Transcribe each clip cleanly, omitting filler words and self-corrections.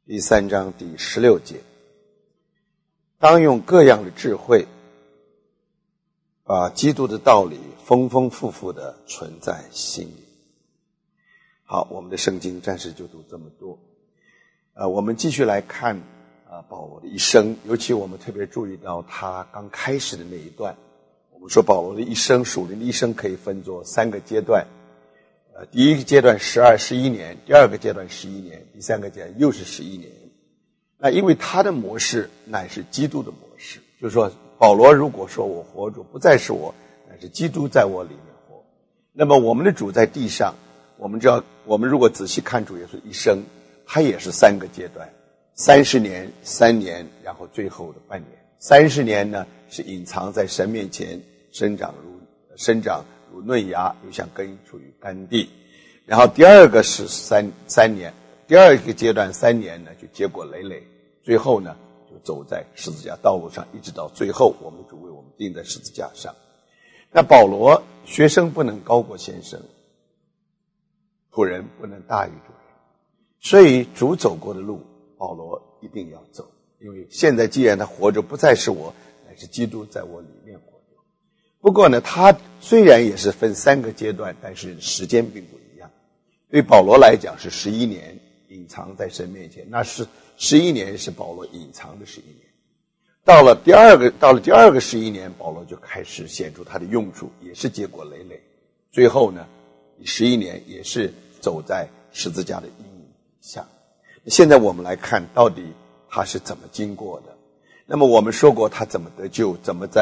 第3章第16节，当用各样的智慧把基督的道理丰丰富富地存在心里。好，我们的圣经暂时就读这么多。我们继续来看保罗的一生，尤其我们特别注意到他刚开始的那一段。我们说保罗的一生，属灵的一生可以分作3个阶段。第一个阶段11年，第二个阶段11年，第三个阶段又是11年。那因为他的模式乃是基督的模式，就是说保罗如果说我活着不再是我，乃是基督在我里面活。那么我们的主在地上，我们知道，我们如果仔细看主耶稣一生，他也是3个阶段，30年、3年，然后最后的半年。30年呢是隐藏在神面前，生长如嫩芽，又像根处于干地。然后第二个是三年，第二个阶段3年呢就结果累累，最后呢就走在十字架道路上，一直到最后我们的主为我们钉在十字架上。那保罗，学生不能高过先生，仆人不能大于主人，所以主走过的路保罗一定要走，因为现在既然他活着不再是我，乃是基督在我里面活着。不过呢，他虽然也是分3个阶段，但是时间并不一样。对保罗来讲是11年隐藏在神面前，那是11年是保罗隐藏的11年。到了第二个11年，保罗就开始显出他的用处，也是结果累累。最后呢11年也是走在十字架的阴影下。现在我们来看到底他是怎么经过的。那么我们说过他怎么得救，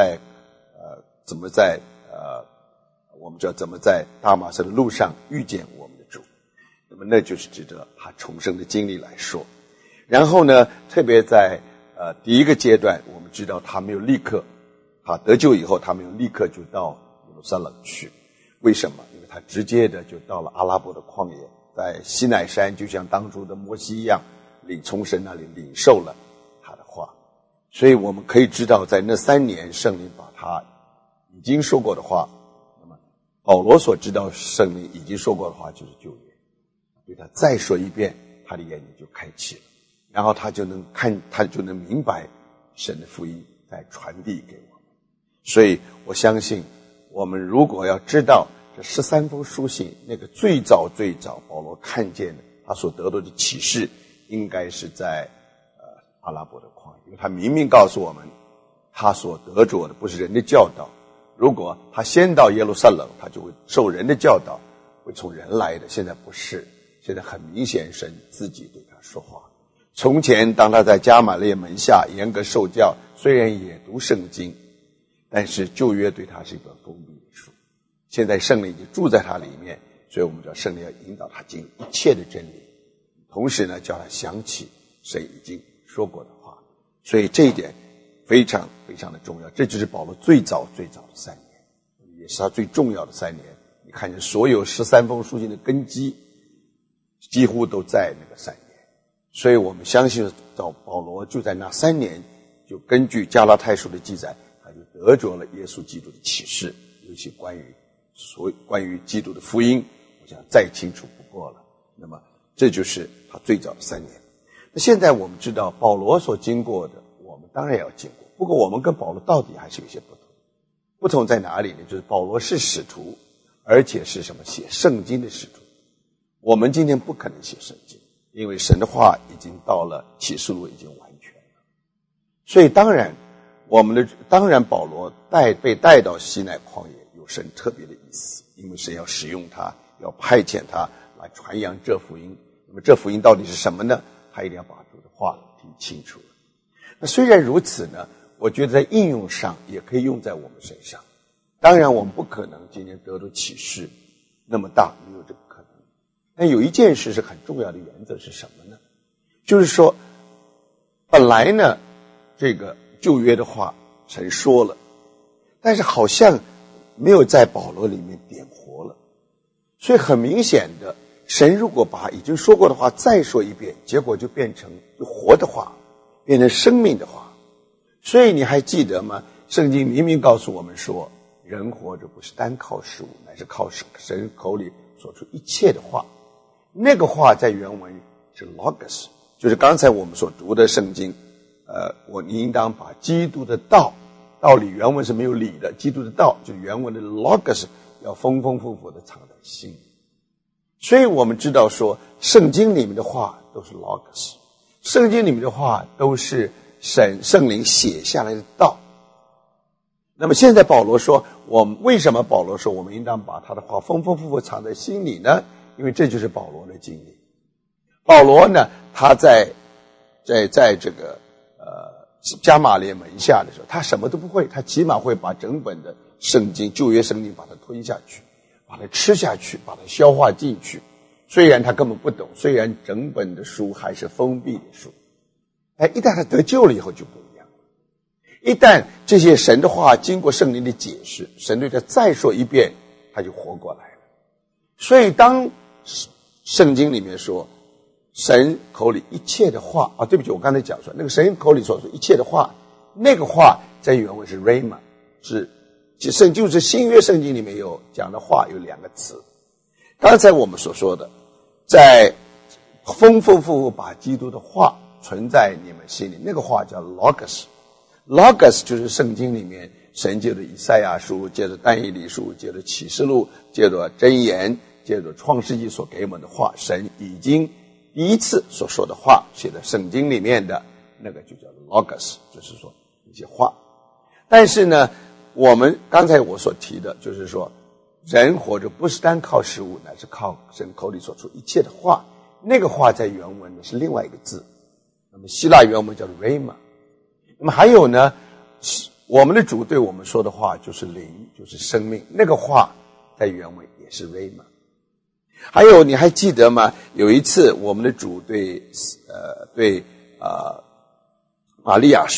我们知道怎么在大马色的路上遇见我们的主。那么那就是值得他重生的经历来说。然后呢，特别在第一个阶段，我们知道他没有立刻，他得救以后他没有立刻就到耶路撒冷去。为什么？因为他直接的就到了阿拉伯的旷野，在西乃山就像当初的摩西一样，从神那里领受了他的话。所以我们可以知道，在那3年圣灵把他已经说过的话，那么保罗所知道圣灵已经说过的话就是旧约，对他再说一遍，他的眼睛就开启了，然后他就能明白神的福音在传递给我们。所以我相信我们如果要知道这13封书信，那个最早保罗看见的他所得到的启示，应该是在阿拉伯的旷野，因为他明明告诉我们他所得着的不是人的教导，如果他先到耶路撒冷，他就会受人的教导，会从人来的。现在不是，现在很明显神自己对他说话。从前当他在加玛列门下严格受教，虽然也读圣经，但是旧约对他是一本封闭的书。现在圣灵已经住在他里面，所以我们知道圣灵要引导他进入一切的真理，同时呢叫他想起神已经说过的话。所以这一点非常非常的重要，这就是保罗最早的3年，也是他最重要的3年。你看见所有13封书信的根基几乎都在那个3年，所以我们相信保罗就在那3年，就根据加拉太书的记载，他就得着了耶稣基督的启示，尤其关于基督的福音，我想再清楚不过了。那么这就是他最早的3年。那现在我们知道保罗所经过的，我们当然要经过，不过我们跟保罗到底还是有些不同。不同在哪里呢？就是保罗是使徒，而且是什么？写圣经的使徒。我们今天不可能写圣经，因为神的话已经到了启示录，已经完全了。所以当然保罗被带到西奈旷野有神特别的意思，因为神要使用他，要派遣他来传扬这福音。那么这福音到底是什么呢？他一定要把主的话听清楚了。那虽然如此呢，我觉得在应用上也可以用在我们身上。当然我们不可能今天得到启示那么大，没有这个可能。但有一件事是很重要的原则是什么呢？就是说本来呢这个旧约的话神说了，但是好像没有在保罗里面点活了。所以很明显的，神如果把已经说过的话再说一遍，结果就变成活的话，变成生命的话。所以你还记得吗？圣经明明告诉我们说，人活着不是单靠食物，乃是靠神口里所出一切的话。那个话在原文是 logos， 就是刚才我们所读的圣经，你应当把基督的道理原文是没有理的，基督的道就是原文的 logos 要丰丰富富的藏在心里。所以我们知道说，圣经里面的话都是 logos， 圣经里面的话都是圣灵写下来的道。那么现在保罗说，为什么保罗说我们应当把他的话丰丰富富藏在心里呢？因为这就是保罗的经历。保罗呢，他在这个加马列门下的时候，他什么都不会，他起码会把整本的圣经，旧约圣经把它吞下去，把它吃下去，把它消化进去。虽然他根本不懂，虽然整本的书还是封闭的书，一旦他得救了以后就不一样。一旦这些神的话经过圣灵的解释，神对他再说一遍，他就活过来了。所以当圣经里面说神口里一切的话对不起，我刚才讲说那个神口里所说一切的话，那个话在原文是 rhema， 就是新约圣经里面有讲的话有两个词。刚才我们所说的，在丰丰富富把基督的话存在你们心里，那个话叫 logos。logos 就是圣经里面神借着以赛亚书，借着但以理书，借着启示录，借着箴言，借着创世纪所给我们的话，神已经第一次所说的话写在圣经里面的那个就叫 logos， 就是说一些话。但是呢，我们刚才我所提的就是说，人活着不是单靠食物，乃是靠神口里所出一切的话。那个话在原文呢是另外一个字，那么希腊原文叫 rhema。那么还有呢，我们的主对我们说的话就是灵，就是生命，那个话在原文也是 rhema。还有你还记得吗？有一次我们的主对玛利亚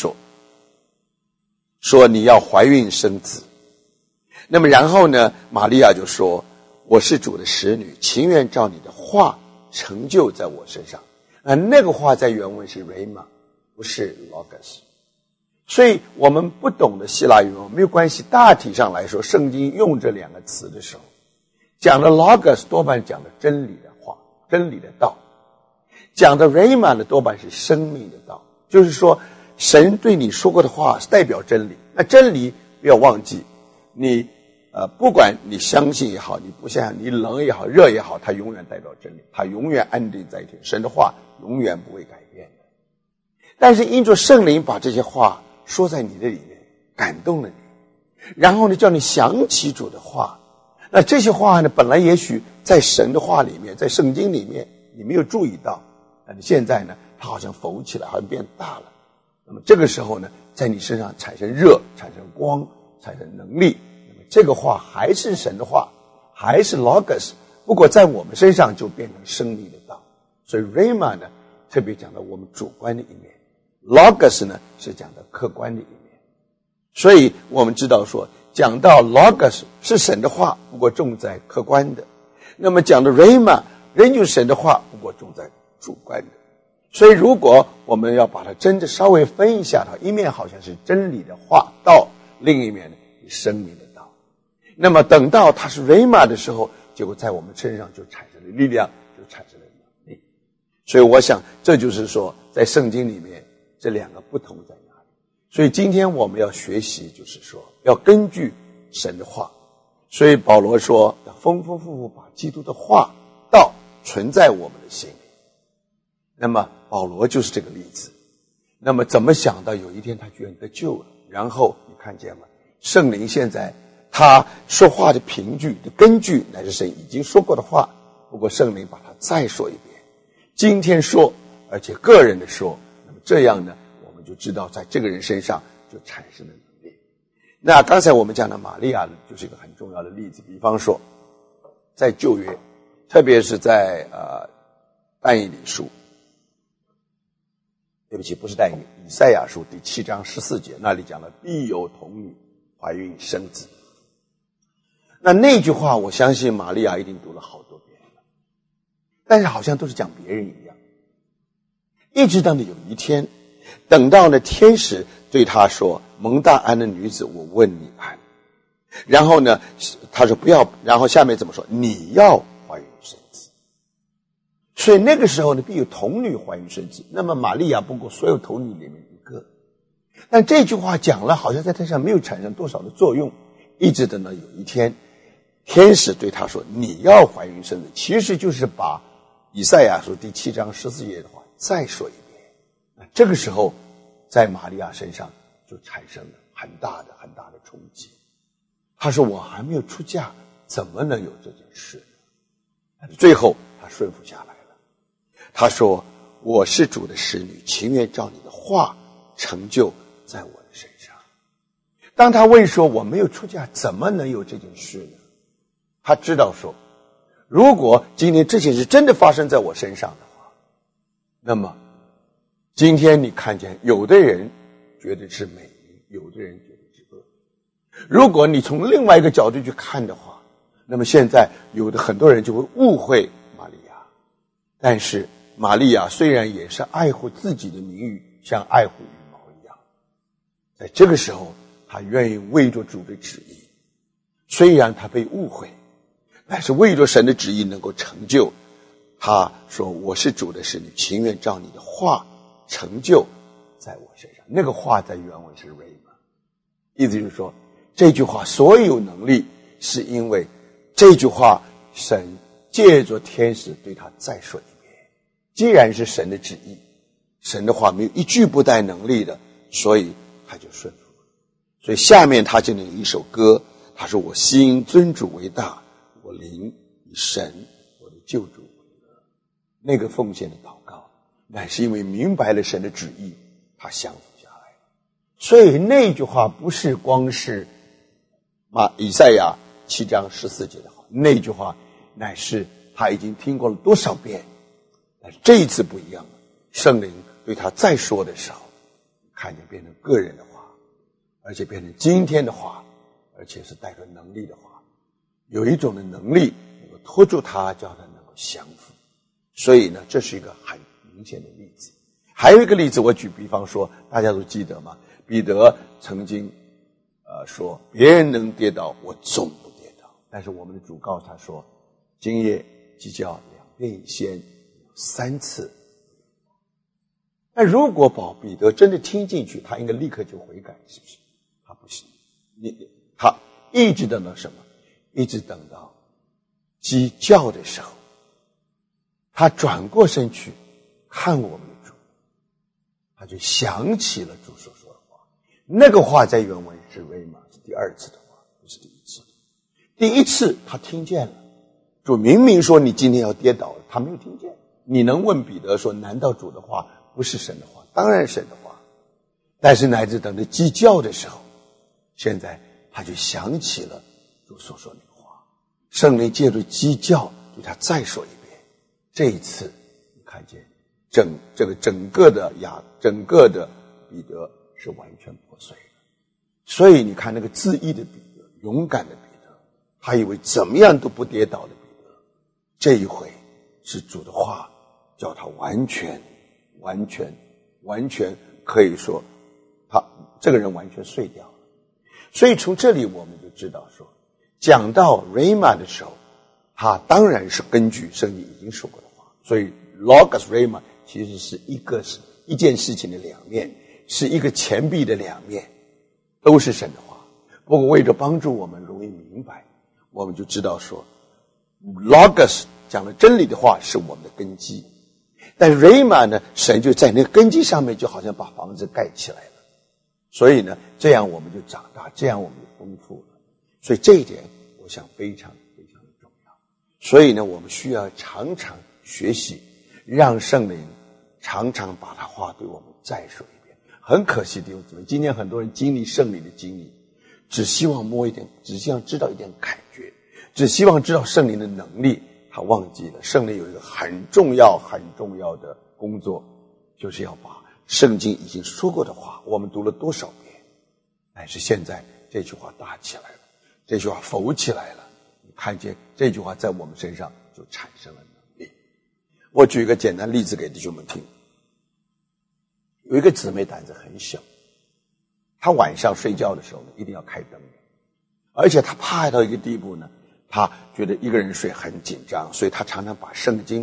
说你要怀孕生子。那么然后呢，玛利亚就说，我是主的使女，情愿照你的话成就在我身上。那个话在原文是 rhema， 不是 logos。所以我们不懂的希腊原文没有关系，大体上来说，圣经用这两个词的时候，讲的 logos 多半讲的真理的话，真理的道；讲的 rhema 呢，多半是生命的道。就是说，神对你说过的话是代表真理。那真理不要忘记，你不管你相信也好，你不相信，你冷也好，热也好，它永远代表真理，它永远安定在天。神的话永远不会改变的。但是因着圣灵把这些话说在你的里面，感动了你，然后呢，叫你想起主的话。那这些话呢，本来也许在神的话里面，在圣经里面你没有注意到，那你现在呢，它好像浮起来，好像变大了。那么这个时候呢，在你身上产生热，产生光，产生能力。那么这个话还是神的话，还是 logos， 不过在我们身上就变成生命的道。所以 rhema 呢，特别讲到我们主观的一面， logos 呢是讲到客观的一面。所以我们知道说，讲到 logos 是神的话，不过重在客观的。那么讲的 rhema 仍旧是神的话，不过重在主观的。所以如果我们要把它真的稍微分一下的话，一面好像是真理的话道，另一面呢是生命的道。那么等到它是 rhema 的时候，结果在我们身上就产生了力量，就产生了能力。所以我想这就是说，在圣经里面这两个不同在哪里。所以今天我们要学习，就是说要根据神的话。所以保罗说要丰丰富富把基督的话道存在我们的心里。那么保罗就是这个例子。那么怎么想到有一天他居然得救了？然后你看见吗？圣灵现在他说话的凭据的根据乃是神已经说过的话，不过圣灵把它再说一遍，今天说，而且个人的说。那么这样呢，我们就知道在这个人身上就产生了能力。那刚才我们讲的玛利亚就是一个很重要的例子。比方说在旧约，特别是在但以理书，对不起，不是但以理，以赛亚书第7章14节，那里讲了必有童女怀孕生子。那句话我相信玛利亚一定读了好多遍了，但是好像都是讲别人一样。一直到有一天，等到呢天使对他说，蒙大安的女子，我问你安。然后呢他说不要，然后下面怎么说，你要怀孕生子。 所以那个时候呢，必有童女怀孕生子。那么玛利亚不过所有童女里面一个。但这句话讲了，好像在她上没有产生多少的作用。一直等到有一天，天使对她说：“你要怀孕生子。”其实就是把以赛亚书第7章14节的话再说一遍。那这个时候，在玛利亚身上就产生了很大的冲击。她说：“我还没有出嫁，怎么能有这件事呢？”但是最后她顺服下来了。她说：“我是主的使女，情愿照你的话成就在我的身上。”当她问说：“我没有出嫁，怎么能有这件事呢？”她知道说，如果今天这件事真的发生在我身上的话，那么今天你看见有的人觉得是美，有的人觉得是恶。如果你从另外一个角度去看的话，那么现在有的很多人就会误会玛利亚。但是玛利亚虽然也是爱护自己的名誉，像爱护羽毛一样，在这个时候她愿意为着主的旨意，虽然她被误会，但是为着神的旨意能够成就。她说：“我是主的使女，情愿照你的话成就在我身上。”那个话在原文是 rhema， 意思就是说这句话所有能力是因为这句话神借着天使对他再说一遍。既然是神的旨意，神的话没有一句不带能力的，所以他就顺服了。所以下面他就能有一首歌，他说：“我心尊主为大，我灵以神我的救主为乐。”那个奉献的祷告乃是因为明白了神的旨意，他降服下来了。所以那句话不是光是以赛亚7章14节的话，那句话乃是他已经听过了多少遍。但是这一次不一样了，圣灵对他再说的时候，看见变成个人的话，而且变成今天的话，而且是带着能力的话，有一种的能力能够拖住他，叫他能够降服。所以呢，这是一个很明显的例子。还有一个例子，我举比方说，大家都记得吗？彼得曾经说：“别人能跌倒，我总不跌倒。”但是我们的主告诉他说：“今夜即叫2遍以先3次。”那如果彼得真的听进去，他应该立刻就悔改，是不是？他不行，他一直等到什么？一直等到鸡叫的时候，他转过身去看我们的主，他就想起了主所说的话。那个话在原文是rhema，是第2次的话，不是第1次。第1次他听见了，主明明说你今天要跌倒了，他没有听见。你能问彼得说，难道主的话不是神的话？当然是神的话。但是乃至等着鸡叫的时候，现在他就想起了主所说那个话。圣灵借着鸡叫对他再说一遍。这一次你看见整个的彼得是完全破碎的。所以你看那个自义的彼得，勇敢的彼得，他以为怎么样都不跌倒的彼得，这一回是主的话叫他完全可以说他这个人完全碎掉了。所以从这里我们就知道说，讲到 rhema 的时候，他当然是根据圣经已经说过的话。所以 logos rhema 其实是一件事情的两面，是一个钱币的两面，都是神的话。不过为了帮助我们容易明白，我们就知道说 logos 讲了真理的话是我们的根基，但 rhema 呢，神就在那个根基上面就好像把房子盖起来了。所以呢，这样我们就长大，这样我们就丰富了。所以这一点我想非常非常的重要。所以呢，我们需要常常学习，让圣灵常常把他话对我们再说一遍。很可惜弟兄姊妹，今天很多人经历圣灵的经历，只希望摸一点，只希望知道一点感觉，只希望知道圣灵的能力，他忘记了圣灵有一个很重要的工作，就是要把圣经已经说过的话，我们读了多少遍，但是现在这句话大起来了，这句话浮起来了，你看见这句话在我们身上就产生了能力。我举一个简单例子给弟兄们听。有一个姊妹胆子很小，她晚上睡觉的时候呢，一定要开灯，而且她怕到一个地步呢，她觉得一个人睡很紧张，所以她常常把圣经呢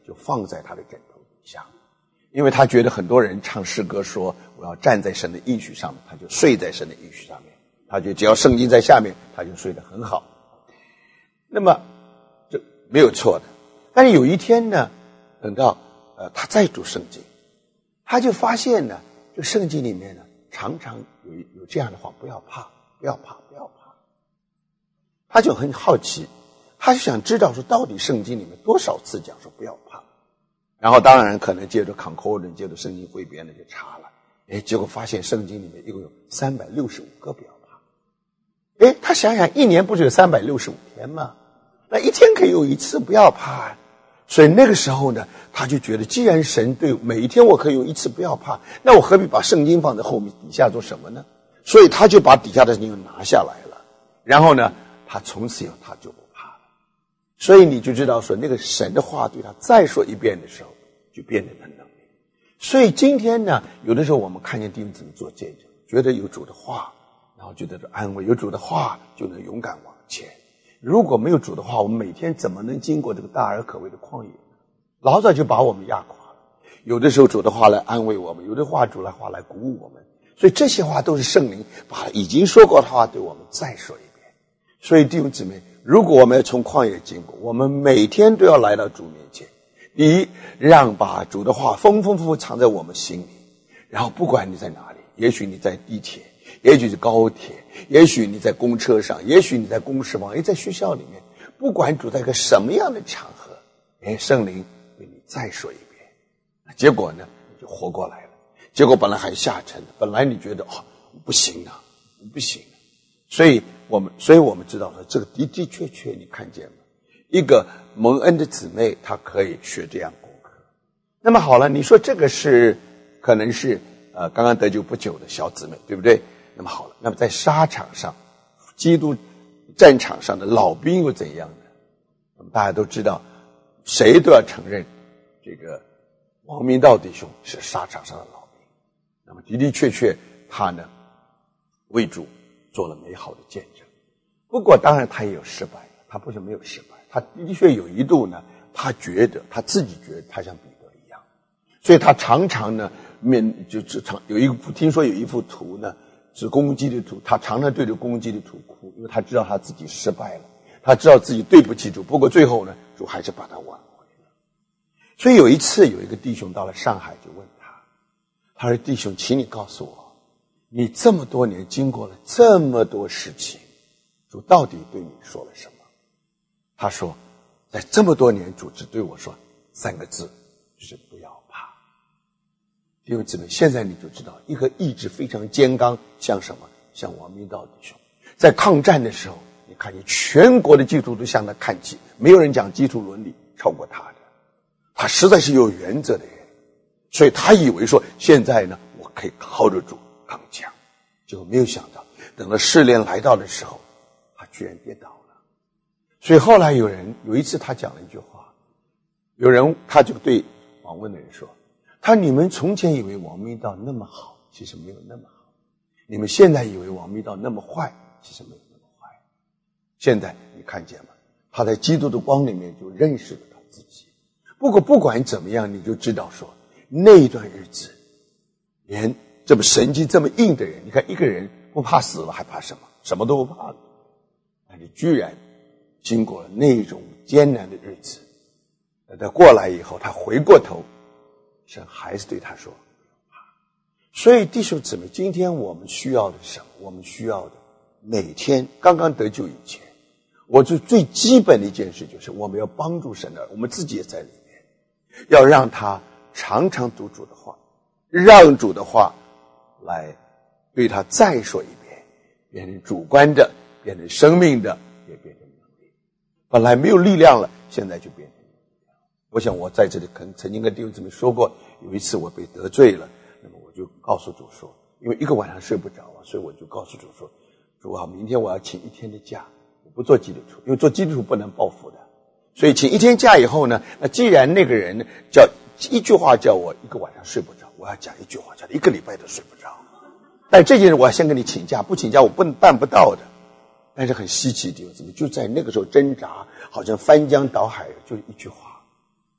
就放在他的枕头底下，因为他觉得很多人唱诗歌说我要站在神的应许上面，他就睡在神的应许上面，他觉得只要圣经在下面，他就睡得很好。那么这没有错的。但是有一天呢，等到他再读圣经，他就发现呢，这圣经里面呢常常有这样的话，不要怕，不要怕，不要怕。他就很好奇，他就想知道说到底圣经里面多少次讲说不要怕。然后当然可能借着 concordance 借着圣经汇编的就查了，结果发现圣经里面一共有365个不要怕。他想想一年不是有365天吗？那一天可以有一次不要怕。所以那个时候呢，他就觉得既然神对每一天我可以有一次不要怕，那我何必把圣经放在后面底下做什么呢？所以他就把底下的圣经拿下来了，然后呢他从此以后他就不怕了。所以你就知道说那个神的话对他再说一遍的时候就变得很能力。所以今天呢，有的时候我们看见弟兄姊妹做见证，觉得有主的话，然后觉得安慰，有主的话就能勇敢往前。如果没有主的话，我们每天怎么能经过这个大而可畏的旷野呢？老早就把我们压垮了。有的时候主的话来安慰我们，有的主的话来鼓舞我们，所以这些话都是圣灵把已经说过的话对我们再说一遍。所以弟兄姊妹，如果我们要从旷野经过，我们每天都要来到主面前。第一，让把主的话丰丰富富藏在我们心里，然后不管你在哪里，也许你在地铁，也许是高铁，也许你在公车上，也许你在公事房，在学校里面，不管主在一个什么样的场合，圣灵对你再说一遍，结果呢你就活过来了。结果本来还下沉，本来你觉得不行啊，不行啊。所以我们知道说，这个的的确确你看见了一个蒙恩的姊妹，她可以学这样功课。那么好了，你说这个是可能是刚刚得救不久的小姊妹，对不对？那么好了，那么在沙场上，基督战场上的老兵又怎样呢？那么大家都知道，谁都要承认这个王明道弟兄是沙场上的老兵。那么的的确确他呢为主做了美好的见证。不过当然他也有失败，他不是没有失败，他的确有一度呢，他自己觉得他像彼得一样，所以他常常呢听说有一幅图呢是公鸡的图，他常常对着公鸡的图哭，因为他知道他自己失败了，他知道自己对不起主，不过最后呢主还是把他挽回了。所以有一次有一个弟兄到了上海，就问他说弟兄，请你告诉我，你这么多年经过了这么多事情，主到底对你说了什么？他说在这么多年主只对我说3个字，就是不要怕。弟兄姊妹，现在你就知道一个意志非常坚刚，像什么？像王明道弟兄在抗战的时候，你看见全国的基督徒都向他看齐，没有人讲基督伦理超过他的，他实在是有原则的人，所以他以为说现在呢我可以靠着主刚强，结果没有想到等到试炼来到的时候，他居然跌倒了。所以后来有一次他讲了一句话，他就对访问的人说，他说你们从前以为王明道那么好，其实没有那么好，你们现在以为王明道那么坏，其实没有那么坏。现在你看见吗？他在基督的光里面就认识了他自己。不过不管怎么样，你就知道说那一段日子连这么神经这么硬的人，你看一个人不怕死了还怕什么？什么都不怕了，但是居然经过了那种艰难的日子，他过来以后，他回过头，神还是对他说不要怕。所以弟兄姊妹，今天我们需要的是什么？我们需要的每天刚刚得救以前，我最基本的一件事就是我们要帮助神的，我们自己也在里面，要让他常常读主的话，让主的话来对他再说一遍，变成主观的，变成生命的，也变成能力。本来没有力量了，现在就变成力量。我想我在这里曾经跟弟兄姊妹说过，有一次我被得罪了，那么我就告诉主说，因为一个晚上睡不着啊，所以我就告诉主说，主啊，明天我要请1天的假，我不做基督徒，因为做基督徒不能报复的，所以请1天假以后呢，那既然那个人叫一句话叫我1个晚上睡不着，我要讲1句话叫1个礼拜都睡不着。但这件事我要先跟你请假，不请假我办不到的。但是很稀奇的，怎么就在那个时候挣扎，好像翻江倒海，就一句话，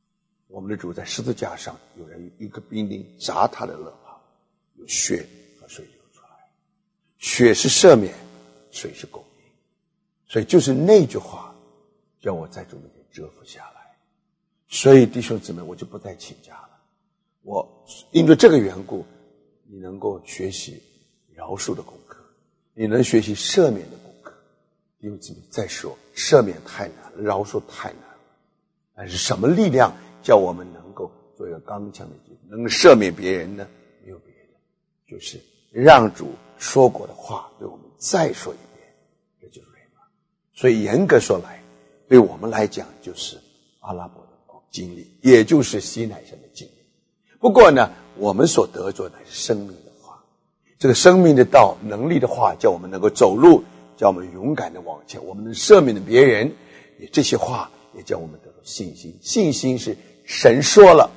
我们的主在十字架上，有人一个兵丁砸他的肋旁，有血和水流出来，血是赦免，水是供应。所以就是那句话叫我在主面前折服下来。所以弟兄姊妹，我就不再请假了。我因着这个缘故，你能够学习饶恕的功课，你能学习赦免的功课。弟兄姊妹，再说赦免太难了，饶恕太难了，但是什么力量叫我们能够做一个刚强的基督，能赦免别人呢？没有别的，就是让主说过的话对我们再说一遍，这就是瑞玛。所以严格说来，对我们来讲就是阿拉伯的经历，也就是西乃山的经历。不过呢，我们所得着的是生命的话，这个生命的道能力的话，叫我们能够走路，叫我们勇敢的往前，我们能赦免的别人，也这些话也叫我们得到信心。信心是神说了，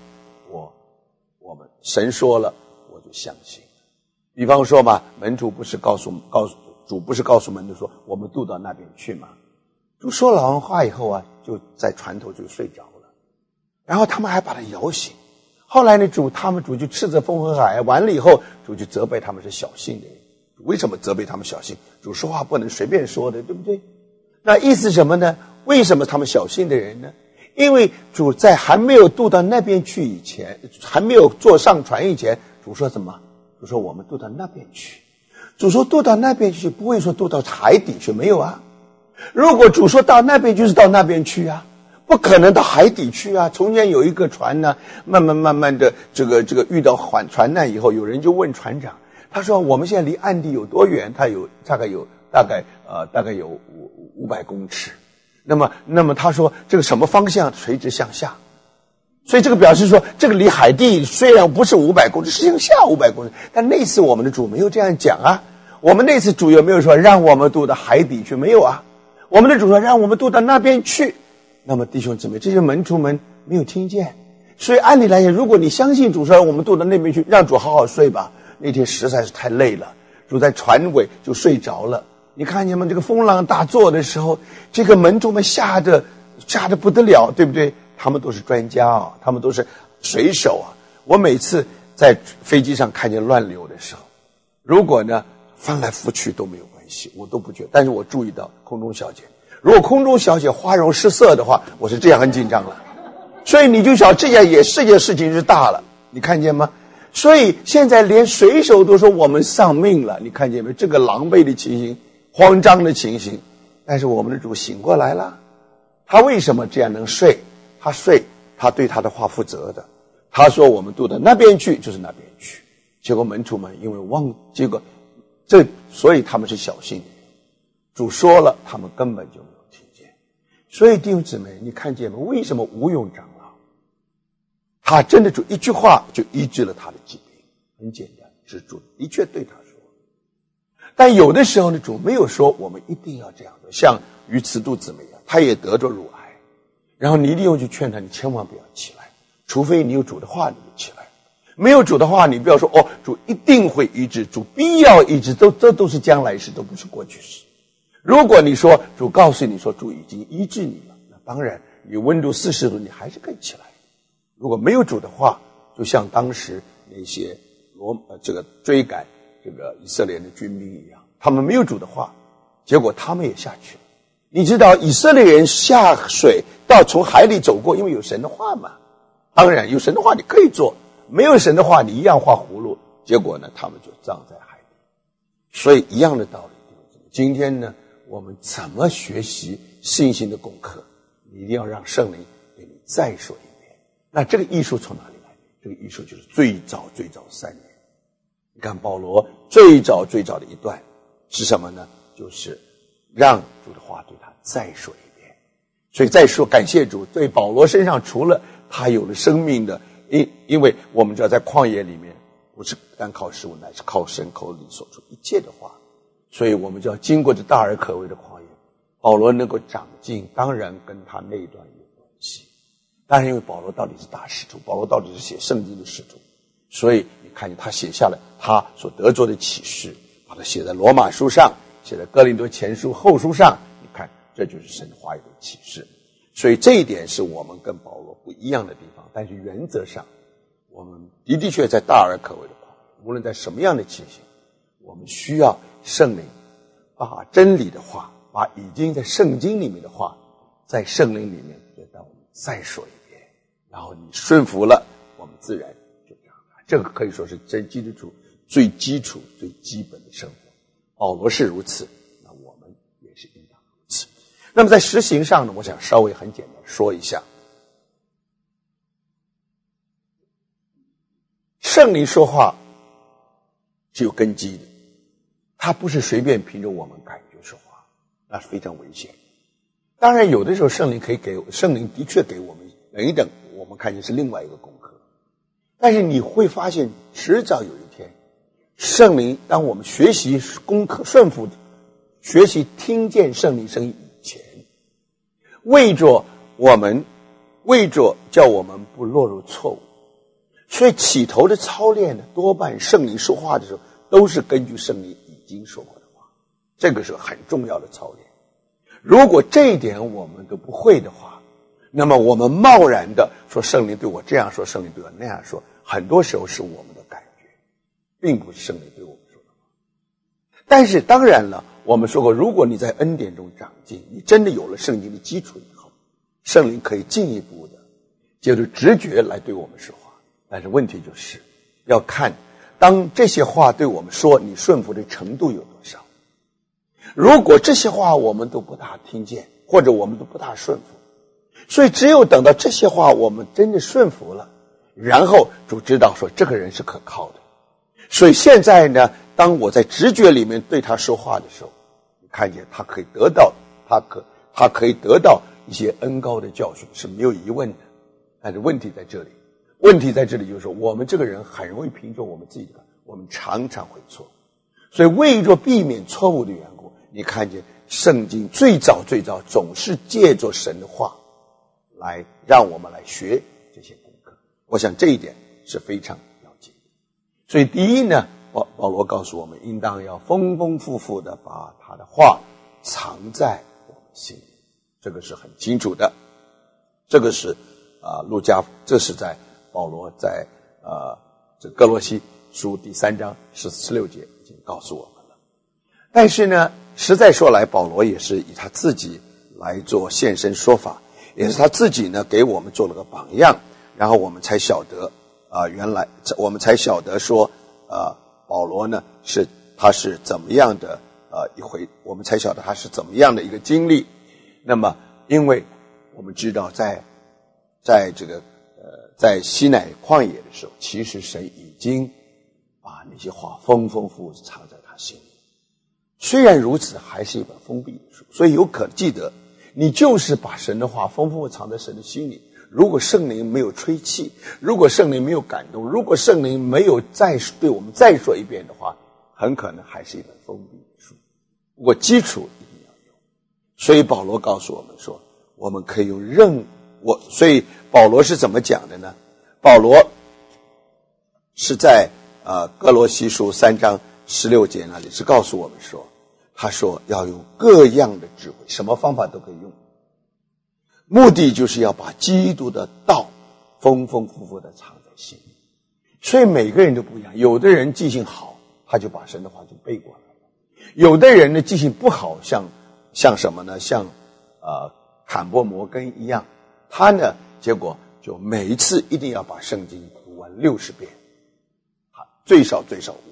神说了，我就相信。比方说嘛，门徒不是告诉主不是告诉门徒说我们渡到那边去吗？主说了完话以后啊，就在船头就睡着了，然后他们还把他摇醒。后来呢，他们主就斥责风和海，完了以后，主就责备他们是小信的人。为什么责备他们小信？主说话不能随便说的，对不对？那意思什么呢？为什么他们小信的人呢？因为主在还没有渡到那边去以前，还没有坐上船以前，主说什么？主说我们渡到那边去。主说渡到那边去，不会说渡到海底去，没有啊。如果主说到那边就是到那边去啊，不可能到海底去啊。从前有一个船呢，慢慢的这个遇到船难以后，有人就问船长，他说我们现在离岸地有多远？他有大概有500公尺。那么他说这个什么方向？垂直向下。所以这个表示说，这个离海地虽然不是500公尺，是向下500公尺，但那次我们的主没有这样讲啊。我们那次主有没有说让我们渡到海底去？没有啊。我们的主说让我们渡到那边去。那么弟兄姊妹，这些门徒们没有听见。所以按理来讲，如果你相信主说我们渡到那边去，让主好好睡吧。那天实在是太累了，主在船尾就睡着了。你看见吗？这个风浪大作的时候，这个门徒们吓得不得了，对不对？他们都是专家啊，他们都是水手啊。我每次在飞机上看见乱流的时候，如果呢翻来覆去都没有关系，我都不觉得。但是我注意到空中小姐，如果空中小姐花容失色的话，我是这样很紧张了。所以你就想这件事情是大了，你看见吗？所以现在连水手都说我们丧命了，你看见没？这个狼狈的情形，慌张的情形。但是我们的主醒过来了，他为什么这样能睡？他睡，他对他的话负责的。他说我们渡到那边去就是那边去。结果门徒们因为所以他们是小信的人。主说了，他们根本就没有听见。所以弟兄姊妹，你看见吗？为什么吴勇长老他真的主一句话就医治了他的疾病？很简单，是主的确对他说。但有的时候呢，主没有说我们一定要这样做。像于慈度姊妹一样，他也得着乳癌，然后你一定要去劝他，你千万不要起来，除非你有主的话，你就起来。没有主的话，你不要说主一定会医治，主必要医治，这都是将来事，都不是过去式。如果你说主告诉你说主已经医治你了，那当然你温度40度，你还是可以起来。如果没有主的话，就像当时那些追赶这个以色列的军兵一样，他们没有主的话，结果他们也下去了。你知道以色列人下水到从海里走过，因为有神的话嘛。当然有神的话你可以做，没有神的话你一样画葫芦，结果呢他们就葬在海里。所以一样的道理，今天呢我们怎么学习信心的功课，你一定要让圣灵给你再说一遍。那这个艺术从哪里来？这个艺术就是最早3年。你看保罗最早的一段是什么呢？就是让主的话对他再说一遍。所以再说感谢主，对保罗身上除了他有了生命的，因为我们知道在旷野里面不是单靠食物，乃是靠神口里所出一切的话。所以我们就要经过这大而可畏的旷野，保罗能够长进，当然跟他那一段有关系。当然因为保罗到底是大使徒，保罗到底是写圣经的使徒，所以你看见他写下了他所得着的启示，把它写在罗马书上，写在哥林多前书后书上，你看这就是神话语的启示。所以这一点是我们跟保罗不不一样的地方，但是原则上我们的确在大而可畏的旷野，无论在什么样的情形，我们需要圣灵把真理的话，把已经在圣经里面的话，在圣灵里面让我们再说一遍，然后你顺服了，我们自然就长大。这个可以说是真基督徒最基础最基本的生活。保罗是如此，那我们也是应当如此。那么在实行上呢，我想稍微很简单说一下，圣灵说话是有根基的，他不是随便凭着我们感觉说话，那是非常危险。当然有的时候圣灵的确给我们等等，我们看见是另外一个功课。但是你会发现迟早有一天，圣灵当我们学习功课顺服学习听见圣灵声音以前，为着叫我们不落入错误，所以起头的操练呢，多半圣灵说话的时候都是根据圣灵已经说过的话，这个是很重要的操练。如果这一点我们都不会的话，那么我们贸然的说圣灵对我这样说，圣灵对我那样说，很多时候是我们的感觉，并不是圣灵对我们说的话。但是当然了，我们说过，如果你在恩典中长进，你真的有了圣经的基础以后，圣灵可以进一步的借着直觉来对我们说话。但是问题就是要看当这些话对我们说，你顺服的程度有多少。如果这些话我们都不大听见，或者我们都不大顺服，所以只有等到这些话我们真的顺服了，然后主知道说这个人是可靠的。所以现在呢，当我在直觉里面对他说话的时候，你看见他可以得到一些恩膏的教训，是没有疑问的。但是问题在这里就是说，我们这个人很容易凭着我们自己的，我们常常会错。所以为着避免错误的缘故，你看见圣经最早总是借着神的话来让我们来学这些功课。我想这一点是非常要紧的。所以第一呢，保罗告诉我们应当要丰丰富富的把他的话藏在我们心里，这个是很清楚的。这个是这是在保罗在这哥罗西书第3章16节已经告诉我们了。但是呢，实在说来，保罗也是以他自己来做现身说法，也是他自己呢给我们做了个榜样，然后我们才晓得说保罗呢他是怎么样的我们才晓得他是怎么样的一个经历。那么因为我们知道在西奈旷野的时候，其实神已经把那些话丰丰富富藏在他心里。虽然如此，还是一本封闭的书，所以有可记得，你就是把神的话丰富藏在神的心里。如果圣灵没有吹气，如果圣灵没有感动，如果圣灵没有对我们再说一遍的话，很可能还是一本封闭的书。不过基础一定要有。所以保罗告诉我们说，我们可以用所以保罗是怎么讲的呢？保罗是在哥罗西书3章16节那里是告诉我们说，他说要用各样的智慧，什么方法都可以用，目的就是要把基督的道丰丰富富的藏在心里。所以每个人都不一样，有的人记性好，他就把神的话就背过来了；有的人呢记性不好，像什么呢？像坎波摩根一样，他呢结果就每一次一定要把圣经读完60遍，最少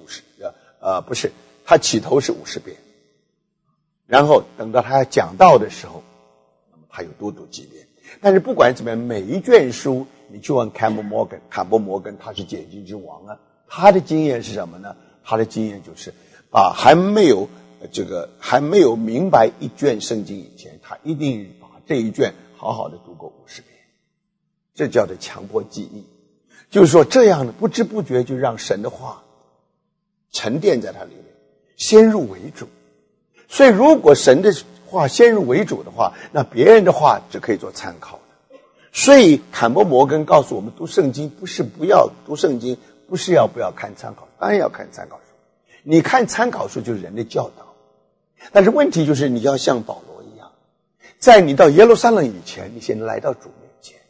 50，不是，他起头是50遍，然后等到他讲道的时候，那么他又多读几遍。但是不管怎么样，每一卷书你去问坎波摩根，他是解经之王啊，他的经验是什么呢？他的经验就是把还没有明白一卷圣经以前，他一定把这一卷好好的读过50遍。这叫做强迫记忆，就是说这样的不知不觉就让神的话沉淀在他里面，先入为主。所以如果神的话先入为主的话，那别人的话只可以做参考的。所以坎波摩根告诉我们，读圣经不是不要读圣经，不是不要看参考书，当然要看参考书。你看参考书就是人的教导，但是问题就是你要像保罗一样，在你到耶路撒冷以前，你先来到主面前，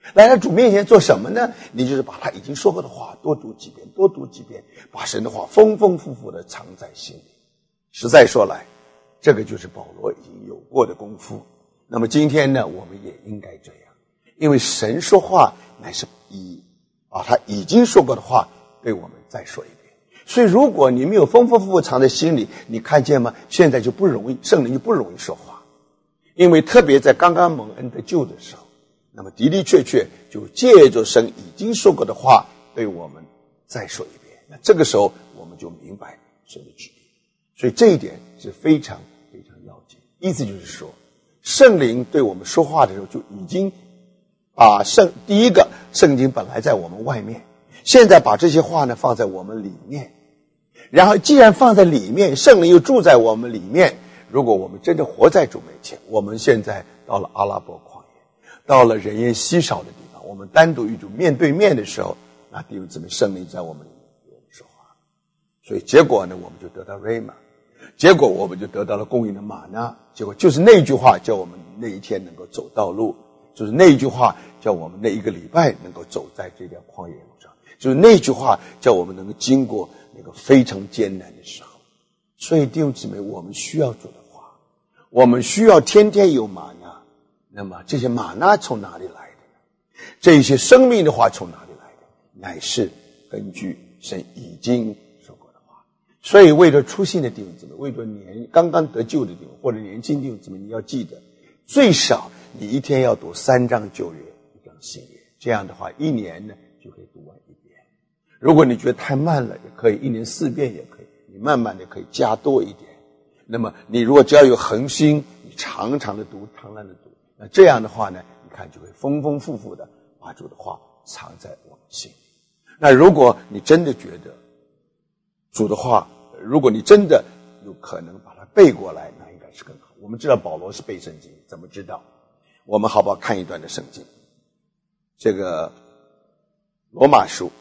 来到主面前做什么呢？你就是把他已经说过的话多读几遍，多读几遍，把神的话丰丰富富的藏在心里。实在说来，这个就是保罗已经有过的功夫。那么今天呢，我们也应该这样，因为神说话乃是把他已经说过的话对我们再说一遍。所以如果你没有丰丰富富藏在心里，你看见吗？现在就不容易，圣灵就不容易说话。因为特别在刚刚蒙恩得救的时候，那么的的确确就借着神已经说过的话对我们再说一遍。那这个时候我们就明白神的旨意。所以这一点是非常非常要紧。意思就是说，圣灵对我们说话的时候就已经把第一个圣经本来在我们外面，现在把这些话呢放在我们里面。然后既然放在里面，圣灵又住在我们里面，如果我们真的活在主面前，我们现在到了阿拉伯旷野，到了人烟稀少的地方，我们单独与主面对面的时候，那弟兄姊妹，圣灵在我们里面对我们说话。所以结果呢，我们就得到瑞玛，结果我们就得到了供应的玛纳，结果就是那句话叫我们那一天能够走道路，就是那句话叫我们那一个礼拜能够走在这条旷野路上，就是那句话叫我们能够经过那个非常艰难的时候。所以弟兄姊妹，我们需要主的话，我们需要天天有玛纳。那么这些玛纳从哪里来的呢？这些生命的话从哪里来的？乃是根据神已经说过的话。所以为了初信的弟兄姊妹，为了刚刚得救的弟兄或者年轻弟兄姊妹，你要记得，最少你一天要读3章旧约，1章新约，这样的话1年呢就可以读完1遍。如果你觉得太慢了，也可以1年4遍也可以，你慢慢的可以加多一点。那么你如果只要有恒心，你常常的读，常常的读，那这样的话呢，你看就会丰丰富富的把主的话藏在我们心里。那如果你真的觉得主的话，如果你真的有可能把它背过来，那应该是更好。我们知道保罗是背圣经，怎么知道？我们好不好看一段的圣经？这个罗马书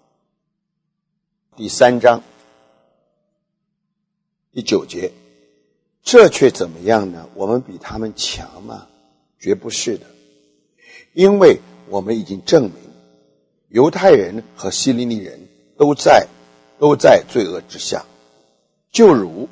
第3章第9节，这却怎么样呢？我们比他们强吗？绝不是的，因为我们已经证明，犹太人和希利尼人都在罪恶之下，就如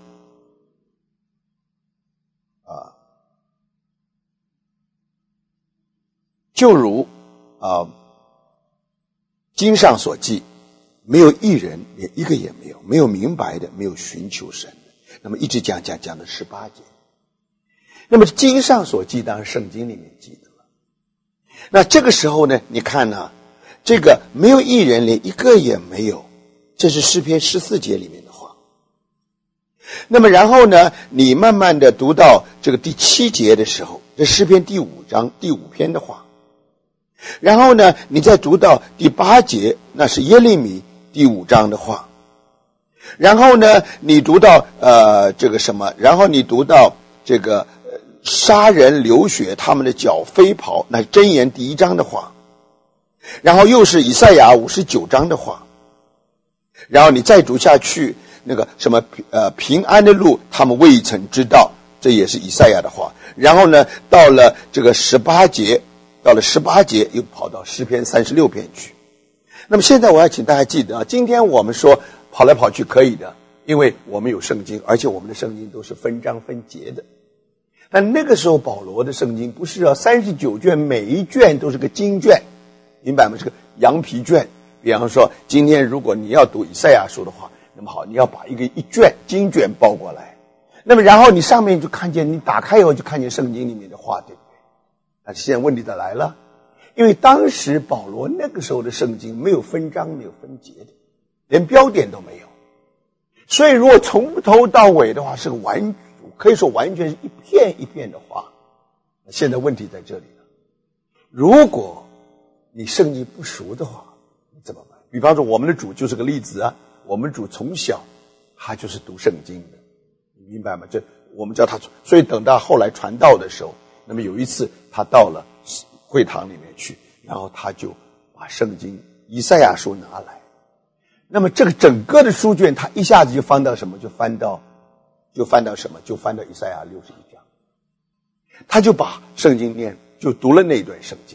经上所记，没有一人，连一个也没有，没有明白的，没有寻求神的。那么一直讲到18节。那么经上所记，当然圣经里面记的了。那这个时候呢，你看呢，这个没有一人，连一个也没有，这是诗篇14节里面的话。那么然后呢，你慢慢的读到这个第7节的时候，这诗篇第5章第5篇的话。然后呢，你再读到第8节，那是耶利米第5章的话。然后呢，你读到这个什么？然后你读到这个杀人流血，他们的脚飞跑，那是箴言第1章的话。然后又是以赛亚59章的话。然后你再读下去，那个什么平安的路，他们未曾知道，这也是以赛亚的话。然后呢，到了这个18节，又跑到诗篇36篇去。那么现在我要请大家记得啊，今天我们说跑来跑去可以的，因为我们有圣经，而且我们的圣经都是分章分节的。但那个时候保罗的圣经不是39卷，每一卷都是个经卷，明白吗？是个羊皮卷。比方说今天如果你要读以赛亚书的话，那么好，你要把一卷经卷包过来，那么然后你上面就看见，你打开以后就看见圣经里面的话，对不对？但是现在问题的来了，因为当时保罗那个时候的圣经没有分章，没有分节的，连标点都没有，所以如果从头到尾的话，是个可以说完全是一片一片的话。现在问题在这里了，如果你圣经不熟的话，你怎么办？比方说我们的主就是个例子啊，我们主从小他就是读圣经的，你明白吗？这我们叫他，所以等到后来传道的时候，那么有一次他到了会堂里面去，然后他就把圣经以赛亚书拿来，那么这个整个的书卷他一下子就翻到什么？就翻到什么？就翻到以赛亚61章。他就把圣经念，就读了那一段圣经。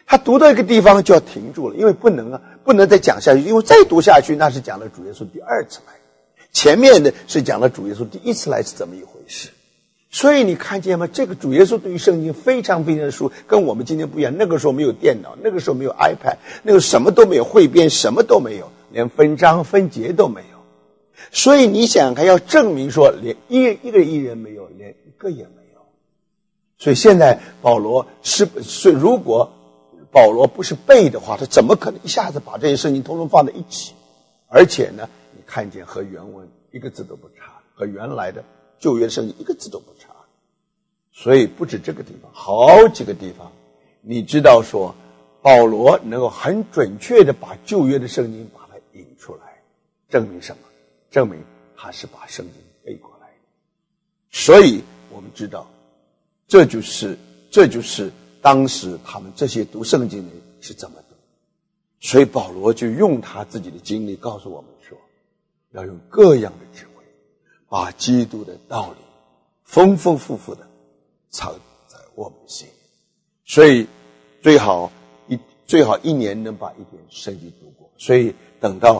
他读到一个地方就要停住了，因为不能再讲下去，因为再读下去那是讲了主耶稣第二次来，前面的是讲了主耶稣第一次来是怎么一回事。所以你看见吗？这个主耶稣对于圣经非常非常的熟，跟我们今天不一样。那个时候没有电脑，那个时候没有 iPad， 那个什么都没有，汇编什么都没有，连分章分节都没有。所以你想还要证明说连一个艺人没有，连一个也没有。所以现在保罗如果保罗不是背的话，他怎么可能一下子把这些圣经通通放在一起？而且呢，你看见和原文一个字都不差，和原来的旧约圣经一个字都不差。所以不止这个地方，好几个地方，你知道说保罗能够很准确的把旧约的圣经把它引出来，证明什么？证明他是把圣经背过来的。所以我们知道这就是当时他们这些读圣经的人是怎么读。所以保罗就用他自己的经历告诉我们说，要用各样的智慧把基督的道理丰丰富富的藏在我们心里。所以最好一年能把一点圣经读过。所以等到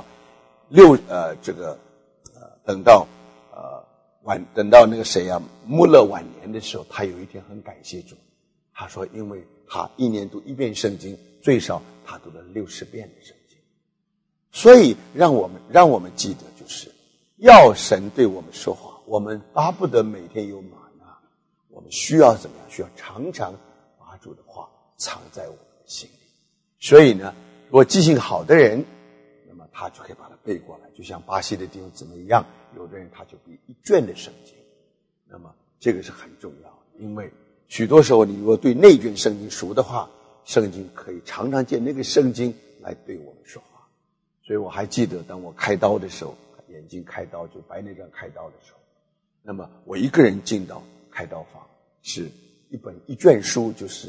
等到那个谁啊，穆勒晚年的时候，他有一天很感谢主，他说因为他一年读一遍圣经，最少他读了60遍的圣经。所以让我们记得，就是要神对我们说话，我们巴不得每天有玛纳，我们需要怎么样？需要常常把主的话藏在我们的心里。所以呢，如果记性好的人，那么他就可以把它背过来，就像巴西的弟兄姊妹一样，有的人他就背一卷的圣经。那么这个是很重要的，因为许多时候你如果对那卷圣经熟的话，圣经可以常常借那个圣经来对我们说话。所以我还记得当我开刀的时候，眼睛开刀，就白内障开刀的时候，那么我一个人进到开刀房，是一卷书，就是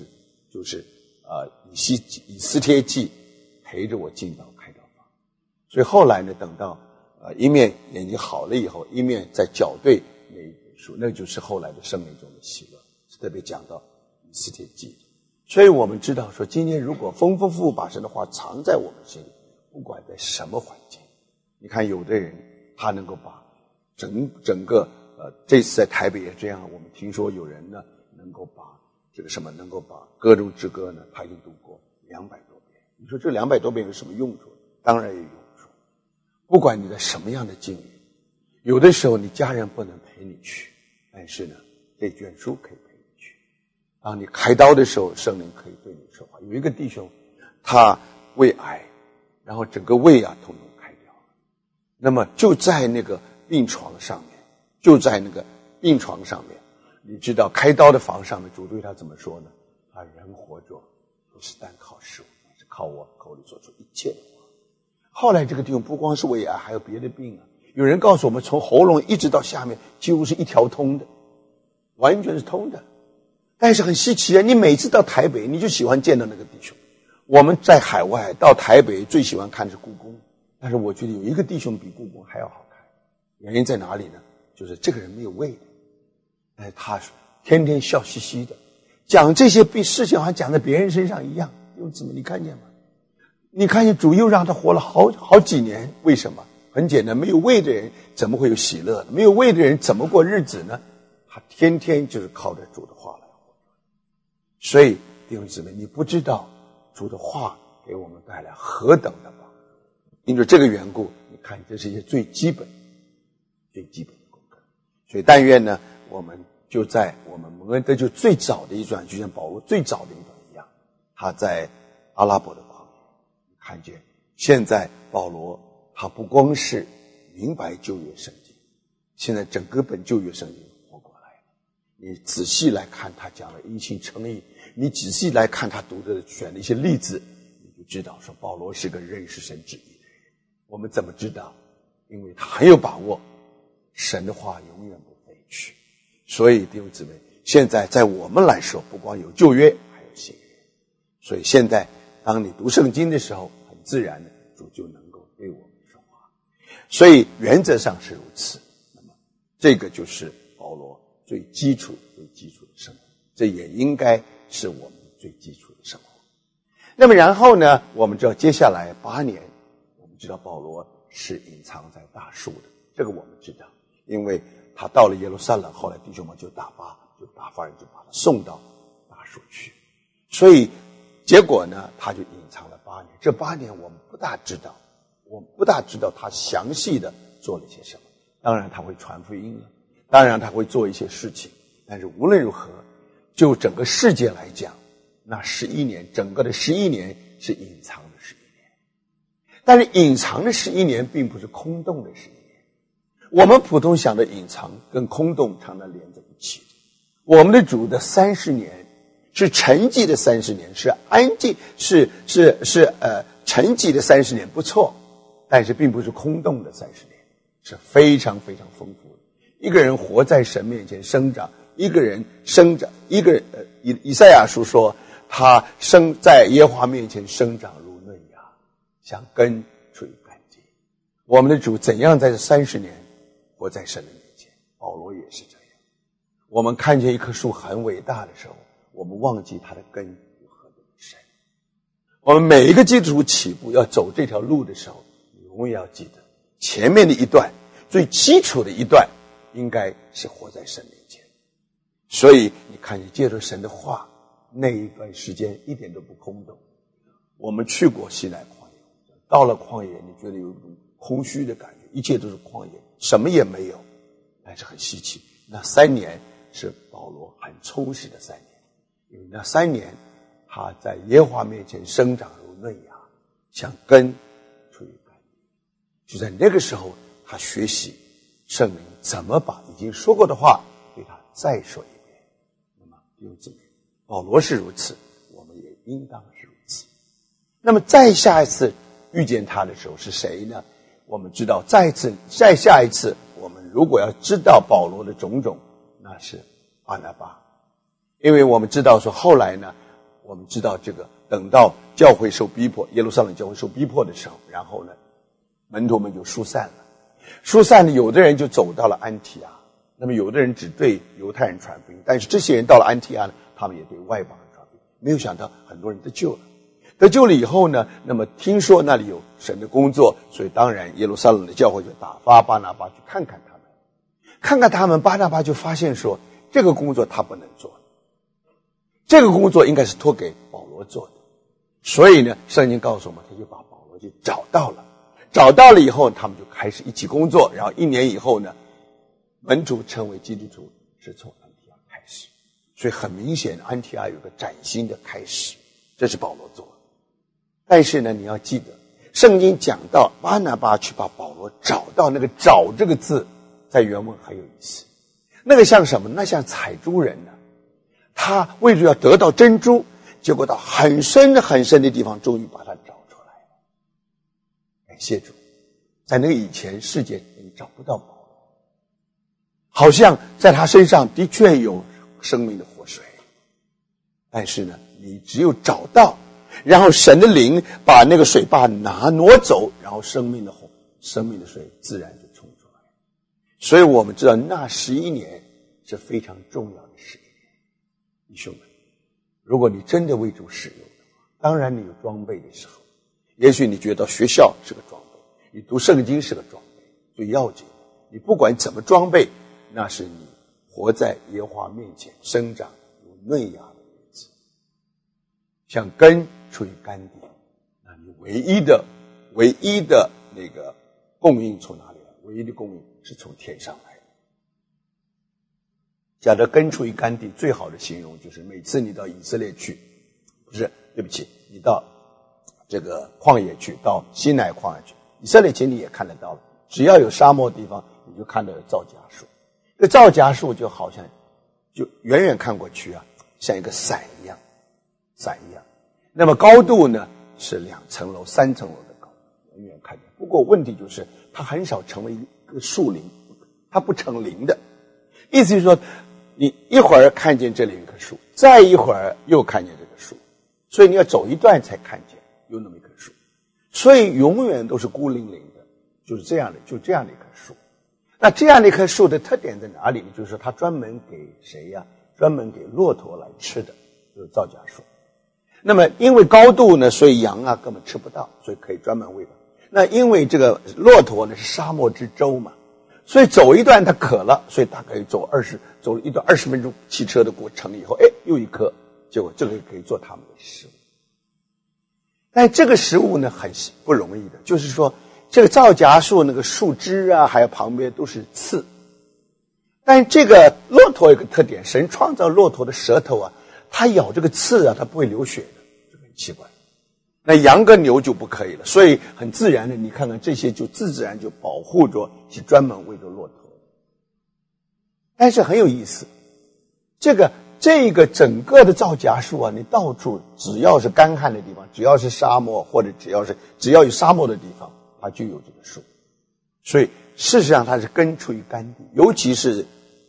以斯帖记陪着我进到开刀房。所以后来呢，等到一面眼睛好了以后，一面在校对那一本书，那就是后来的生命中的喜乐，是特别讲到以斯帖记。所以我们知道说，今天如果丰丰富富把神的话藏在我们心里，不管在什么环境，你看有的人他能够把整个这次在台北也这样，我们听说有人呢能够把能够把歌中之歌呢，他已经读过200多遍。你说这200多遍有什么用处？当然有用处。不管你在什么样的境遇，有的时候你家人不能陪你去，但是呢，这卷书可以陪你去。当你开刀的时候，圣灵可以对你说话。有一个弟兄，他胃癌，然后整个胃啊统统开掉了。那么就在那个病床上面，你知道开刀的房上面，主对他怎么说呢？他人活着不是单靠食物，是靠我口里说出一切的话。后来这个地方不光是胃癌，还有别的病啊。有人告诉我们，从喉咙一直到下面几乎是一条通的，完全是通的。但是很稀奇啊，你每次到台北，你就喜欢见到那个弟兄。我们在海外到台北最喜欢看的是故宫，但是我觉得有一个弟兄比故宫还要好看。原因在哪里呢？就是这个人没有胃的，但是他天天笑嘻嘻的，讲这些事情好像讲在别人身上一样。你看见吗？你看见主又让他活了好几年，为什么？很简单，没有胃的人怎么会有喜乐呢？没有胃的人怎么过日子呢？他天天就是靠着主的话来活。所以弟兄姊妹，你不知道主的话给我们带来何等的帮助。因着这个缘故，你看这是一些最基本的功课。所以但愿呢，我们就在我们蒙恩得救最早的一段，就像保罗最早的一段一样，他在阿拉伯的旷野看见，现在保罗他不光是明白旧约圣经，现在整个本旧约圣经活过来。你仔细来看他讲的因信称义，你仔细来看他选的一些例子，你就知道说保罗是个认识神旨意的人。我们怎么知道？因为他很有把握，神的话永远不废去。所以弟兄姊妹，现在在我们来说，不光有旧约，还有新约。所以现在当你读圣经的时候，很自然的主就能够对我们说话。所以原则上是如此。那么这个就是保罗最基础的生活，这也应该是我们最基础的生活。 那么然后呢，我们知道接下来8年，我们知道保罗是隐藏在大树的，这个我们知道，因为他到了耶路撒冷，后来弟兄们就打发人就把他送到大树去，所以结果呢，他就隐藏了8年。这8年我们不大知道他详细的做了些什么。当然他会传福音了，当然他会做一些事情，但是无论如何，就整个世界来讲，那11年，整个的11年是隐藏的11年。但是隐藏的11年并不是空洞的11年。我们普通想的隐藏跟空洞常常连在一起。我们的主的30年是沉寂的30年，是安静，是沉寂的30年，不错，但是并不是空洞的30年，是非常非常丰富的。一个人活在神面前生长，以赛亚书说，他在耶和华面前生长如嫩芽，像根出于干地。我们的主怎样在这30年活在神的面前？保罗也是这样。我们看见一棵树很伟大的时候，我们忘记它的根有何等深。我们每一个基督徒起步要走这条路的时候，永远要记得前面的一段，最基础的一段应该是活在神面前。所以你看见借着神的话，那一段时间一点都不空洞。我们去过西奈旷野，到了旷野你觉得有一种空虚的感觉，一切都是旷野，什么也没有，但是很稀奇。那3年是保罗很充实的3年，因为那3年他在耶和华面前生长如嫩芽，像根出于干地。就在那个时候，他学习圣灵怎么把已经说过的话对他再说一遍。那么弟兄姊妹，保罗是如此，我们也应当是如此。那么再下一次遇见他的时候是谁呢？我们知道再下一次我们如果要知道保罗的种种，那是巴拿巴。因为我们知道说后来呢，我们知道这个等到教会受逼迫，耶路撒冷教会受逼迫的时候，然后呢门徒们就疏散了，有的人就走到了安提阿，那么有的人只对犹太人传福音，但是这些人到了安提阿呢，他们也对外邦人传福音。没有想到很多人得救了以后呢，那么听说那里有神的工作，所以当然耶路撒冷的教会就打发巴拿巴去看看他们。巴拿巴就发现说，这个工作他不能做，这个工作应该是托给保罗做的。所以呢，圣经告诉我们，他就把保罗就找到了以后，他们就开始一起工作。然后1年以后呢，门徒成为基督徒是从安提阿开始，所以很明显安提阿有个崭新的开始，这是保罗做的。但是呢，你要记得圣经讲到巴拿巴去把保罗找到，那个找这个字在原文很有意思，那个像什么？那像采珠人呢，他为了要得到珍珠，结果到很深的地方终于把它找出来了。感谢主，在那个以前世界你找不到保罗，好像在他身上的确有生命的活水，但是呢你只有找到，然后神的灵把那个水坝挪走，然后生命的水自然就冲出来。所以我们知道那11年是非常重要的11年。弟兄们，如果你真的为主使用的话，当然你有装备的时候，也许你觉得学校是个装备，你读圣经是个装备，最要紧的，你不管怎么装备，那是你活在耶和华面前生长如嫩芽的日子，像根出于干地。那你唯一的那个供应从哪里来？唯一的供应是从天上来的。讲的根出于干地，最好的形容就是每次你到以色列去，你到这个旷野去，到西乃旷野去，以色列其实你也看得到了，只要有沙漠的地方，你就看到有皂荚树。这皂荚树就好像就远远看过去啊，像一个伞一样。那么高度呢是2层楼、3层楼的高，远远看见。不过问题就是它很少成为一个树林，它不成林的。意思就是说，你一会儿看见这里有一棵树，再一会儿又看见这个树，所以你要走一段才看见有那么一棵树，所以永远都是孤零零的，就这样的一棵树。那这样的一棵树的特点在哪里呢？就是说它专门给谁呀？专门给骆驼来吃的，就是皂荚树。 那么因为高度呢，所以羊啊根本吃不到，所以可以专门喂它。那因为这个骆驼呢是沙漠之舟嘛，所以走一段它渴了，所以大概走了一段20分钟汽车的过程以后，又一颗，结果这个可以做他们的食物。但这个食物呢很不容易的，就是说这个皂荚树那个树枝啊，还有旁边都是刺。但这个骆驼有个特点，神创造骆驼的舌头啊，它咬这个刺啊，它不会流血的，这个很奇怪。那羊跟牛就不可以了，所以很自然的，你看看这些就自然就保护着，是专门为着骆驼。但是很有意思，这个整个的皂荚树啊，你到处只要是干旱的地方，只要是沙漠，或者只要有沙漠的地方，它就有这个树。所以事实上它是根出于干地，尤其是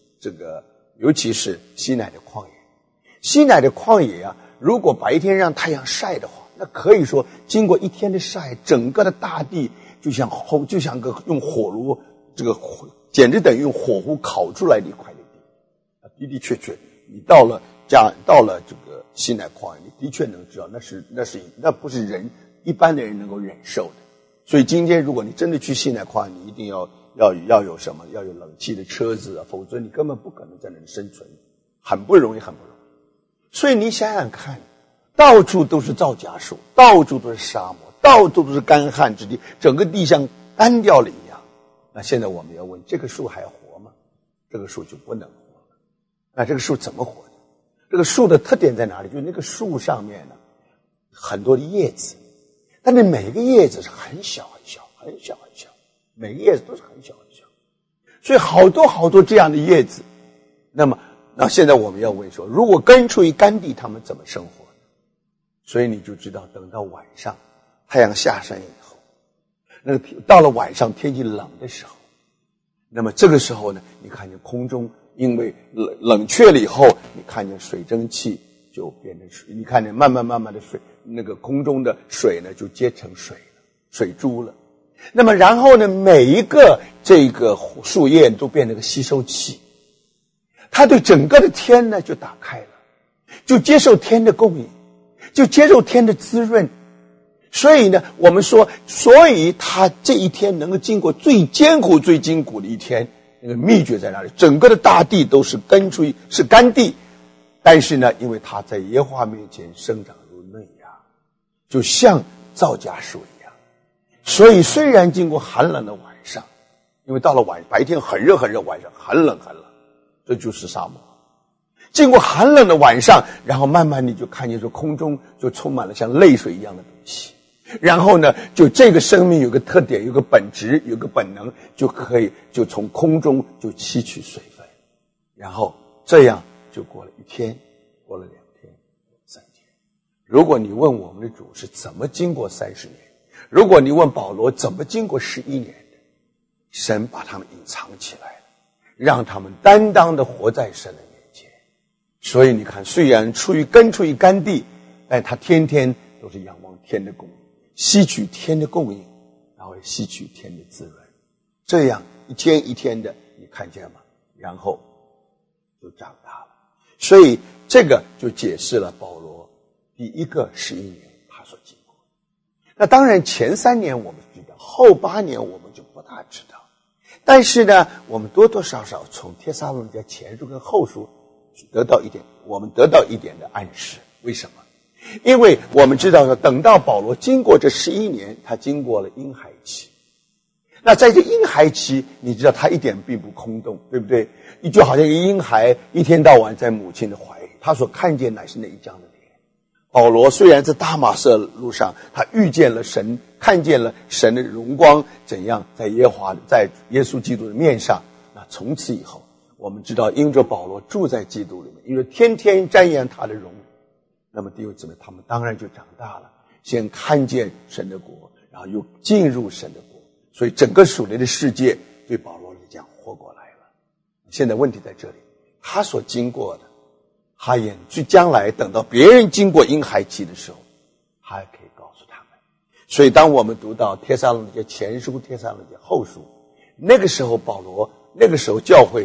西乃的旷野。西乃的旷野啊，如果白天让太阳晒的话，那可以说经过一天的晒，整个的大地就像个用火炉，简直等于用火壶烤出来的一块的地。的确，你到了这个西乃旷野，你的确能知道那不是一般的人能够忍受的。所以今天如果你真的去西乃旷野，你一定要有什么？要有冷气的车子啊，否则你根本不可能在那里生存，很不容易。所以你想想看，到处都是皂荚树，到处都是沙漠，到处都是干旱之地，整个地像干掉了一样。那现在我们要问，这个树还活吗？这个树就不能活了。那这个树怎么活的？这个树的特点在哪里？就是那个树上面呢，很多的叶子，但是每个叶子是很小，每个叶子都是很小，所以好多这样的叶子。那现在我们要问说，如果根出于干地，他们怎么生活呢？所以你就知道，等到晚上太阳下山以后，到了晚上天气冷的时候，那么这个时候呢，你看见空中因为冷却了以后，你看见水蒸气就变成水，你看见慢慢的水，那个空中的水呢就结成水珠了。那么然后呢，每一个这个树叶都变成个吸收器，它对整个的天呢就打开了，就接受天的供应，就接受天的滋润。所以呢，我们说，所以它这一天能够经过最艰苦的一天，那个秘诀在哪里？整个的大地都是是干地，但是呢，因为它在耶和华面前生长如嫩芽，就像皂荚树一样。所以虽然经过寒冷的晚上，因为到了白天很热，晚上很冷，这就是沙漠。经过寒冷的晚上，然后慢慢你就看见说空中就充满了像泪水一样的东西。然后呢，就这个生命有个特点，有个本质，有个本能，就从空中就吸取水分。然后这样就过了1天，过了2天，3天。如果你问我们的主是怎么经过30年，如果你问保罗怎么经过11年的，神把他们隐藏起来了，让他们担当的活在神的面前。所以你看，虽然根出于干地，但他天天都是仰望天的供应，吸取天的供应，然后吸取天的滋润，这样一天一天的，你看见吗？然后就长大了。所以这个就解释了保罗第一个11年他所经过。那当然前3年我们知道，后8年我们就不大知道。但是呢，我们多多少少从帖撒罗尼迦前书跟后书我们得到一点的暗示。为什么？因为我们知道说，等到保罗经过这11年，他经过了婴孩期。那在这婴孩期，你知道他一点并不空洞，对不对？你就好像一个婴孩一天到晚在母亲的怀里，他所看见乃是那一张的脸。保罗虽然在大马色路上，他遇见了神，看见了神的荣光，怎样在耶稣基督的面上。那从此以后，我们知道因着保罗住在基督里面，因为天天瞻仰他的荣，那么弟兄姊妹，他们当然就长大了，先看见神的国，然后又进入神的国，所以整个属灵的世界对保罗来讲活过来了。现在问题在这里，他所经过的，他也将来等到别人经过婴孩期的时候，他还可以告诉他们。所以当我们读到帖撒罗尼迦前书、帖撒罗尼迦后书，那个时候教会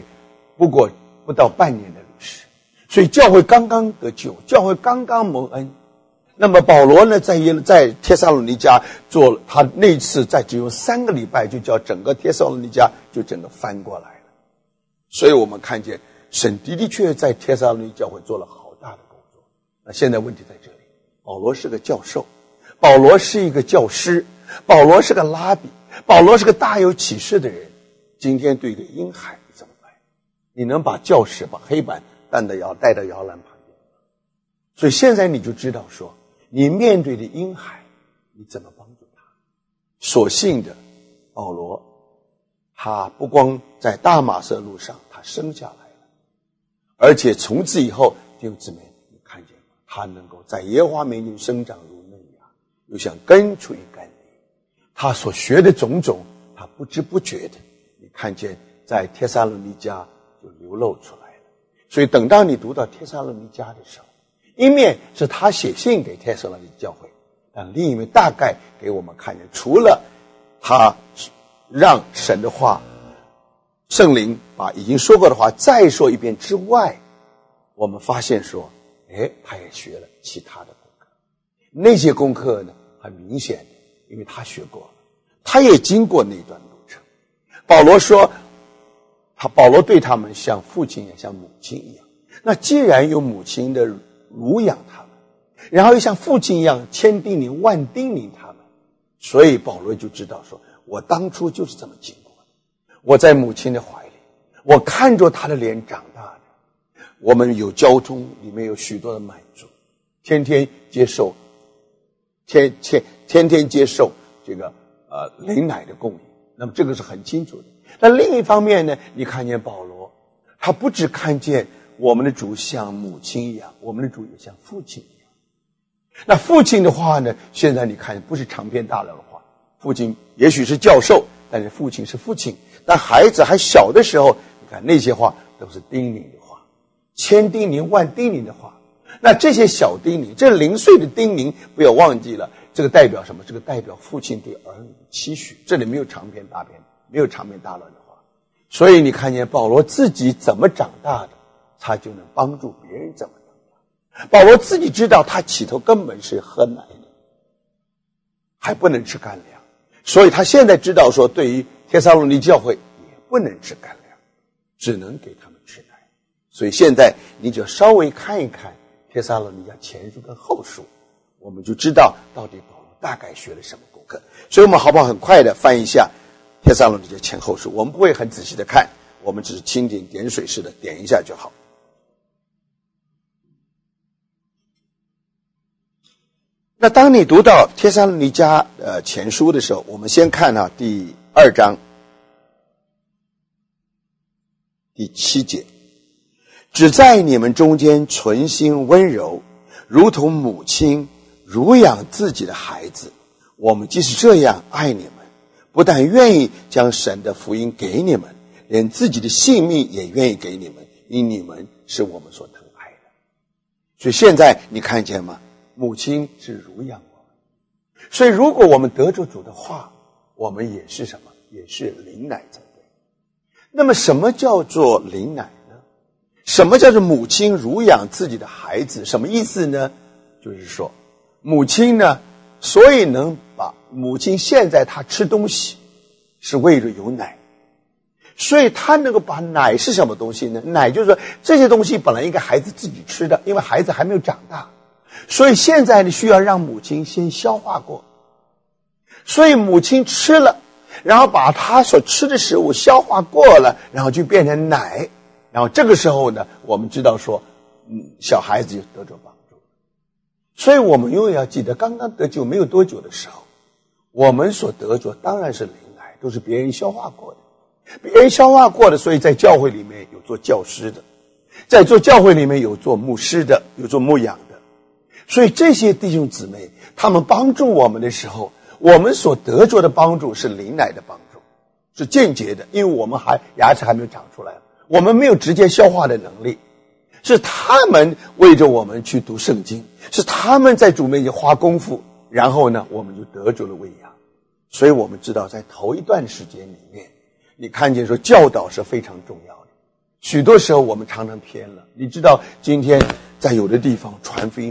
不到半年的历史，所以教会刚刚得救，教会刚刚蒙恩。 那么保罗呢，在帖撒罗尼迦做他那次在只有3个礼拜，就叫整个帖撒罗尼迦就整个翻过来了。所以我们看见神的确在帖撒罗尼教会做了好大的工作。那现在问题在这里，保罗是个教授，保罗是一个教师，保罗是个拉比，保罗是个大有启示的人。今天对一个婴孩你怎么办？你能把教室把黑板带到摇篮旁边？所以现在你就知道说，你面对的婴孩你怎么帮助他？所幸的保罗，他不光在大马色路上他生下来了，而且从此以后弟兄姊妹，你看见他能够在耶和华面前生长如嫩芽，又像根出于干地。他所学的种种，他不知不觉的，你看见在帖撒罗尼迦就流露出来了。所以等到你读到帖撒罗尼迦的时候，一面是他写信给帖撒罗尼迦教会，但另一面大概给我们看见，除了他让神的话圣灵把已经说过的话再说一遍之外，我们发现说他也学了其他的功课。那些功课呢，很明显的，因为他学过了，他也经过那段路程。保罗说保罗对他们像父亲也像母亲一样，那既然有母亲的乳养他们，然后又像父亲一样千叮咛万叮咛他们，所以保罗就知道说，我当初就是这么经过的。我在母亲的怀里，我看着他的脸长大的，我们有交通，里面有许多的满足，天天接受这个灵奶的供应。那么这个是很清楚的。那另一方面呢，你看见保罗，他不只看见我们的主像母亲一样，我们的主也像父亲一样。那父亲的话呢，现在你看不是长篇大论的话，父亲也许是教授，但是父亲是父亲。但孩子还小的时候，你看那些话都是叮咛的话，千叮咛万叮咛的话。那这些小叮咛，这零碎的叮咛不要忘记了，这个代表什么？这个代表父亲对儿女的期许。这里没有长篇大论的话。所以你看见保罗自己怎么长大的，他就能帮助别人怎么长大。保罗自己知道他起头根本是喝奶的，还不能吃干粮，所以他现在知道说，对于帖撒罗尼教会也不能吃干粮，只能给他们吃奶。所以现在你就稍微看一看帖撒罗尼迦前书跟后书，我们就知道到底保罗大概学了什么功课。所以我们好不好很快的翻一下帖撒罗尼迦前后书，我们不会很仔细的看，我们只是蜻蜓点水似的点一下就好。那当你读到帖撒罗尼迦前书的时候，我们先看第2章第7节，只在你们中间存心温柔，如同母亲乳养自己的孩子。我们即使这样爱你们，不但愿意将神的福音给你们，连自己的性命也愿意给你们，因你们是我们所疼爱的。所以现在你看见吗？母亲是乳养我们，所以如果我们得着主的话，我们也是什么？也是灵奶才对。那么什么叫做灵奶呢？什么叫做母亲乳养自己的孩子？什么意思呢？就是说母亲呢，所以能把母亲现在她吃东西是为了有奶，所以她能够把奶是什么东西呢？奶就是说这些东西本来应该孩子自己吃的，因为孩子还没有长大，所以现在呢需要让母亲先消化过，所以母亲吃了，然后把她所吃的食物消化过了，然后就变成奶，然后这个时候呢，我们知道说小孩子就得着帮助。所以我们永远要记得，刚刚得救没有多久的时候，我们所得着当然是灵奶，都是别人消化过的，别人消化过的，所以在教会里面有做教师的，在做教会里面有做牧师的，有做牧养的。所以这些弟兄姊妹他们帮助我们的时候，我们所得着的帮助是灵奶的帮助，是间接的，因为我们牙齿还没有长出来，我们没有直接消化的能力，是他们为着我们去读圣经，是他们在主面前花功夫，然后呢我们就得着了喂养。所以我们知道在头一段时间里面，你看见说教导是非常重要的，许多时候我们常常偏了。你知道今天在有的地方传福音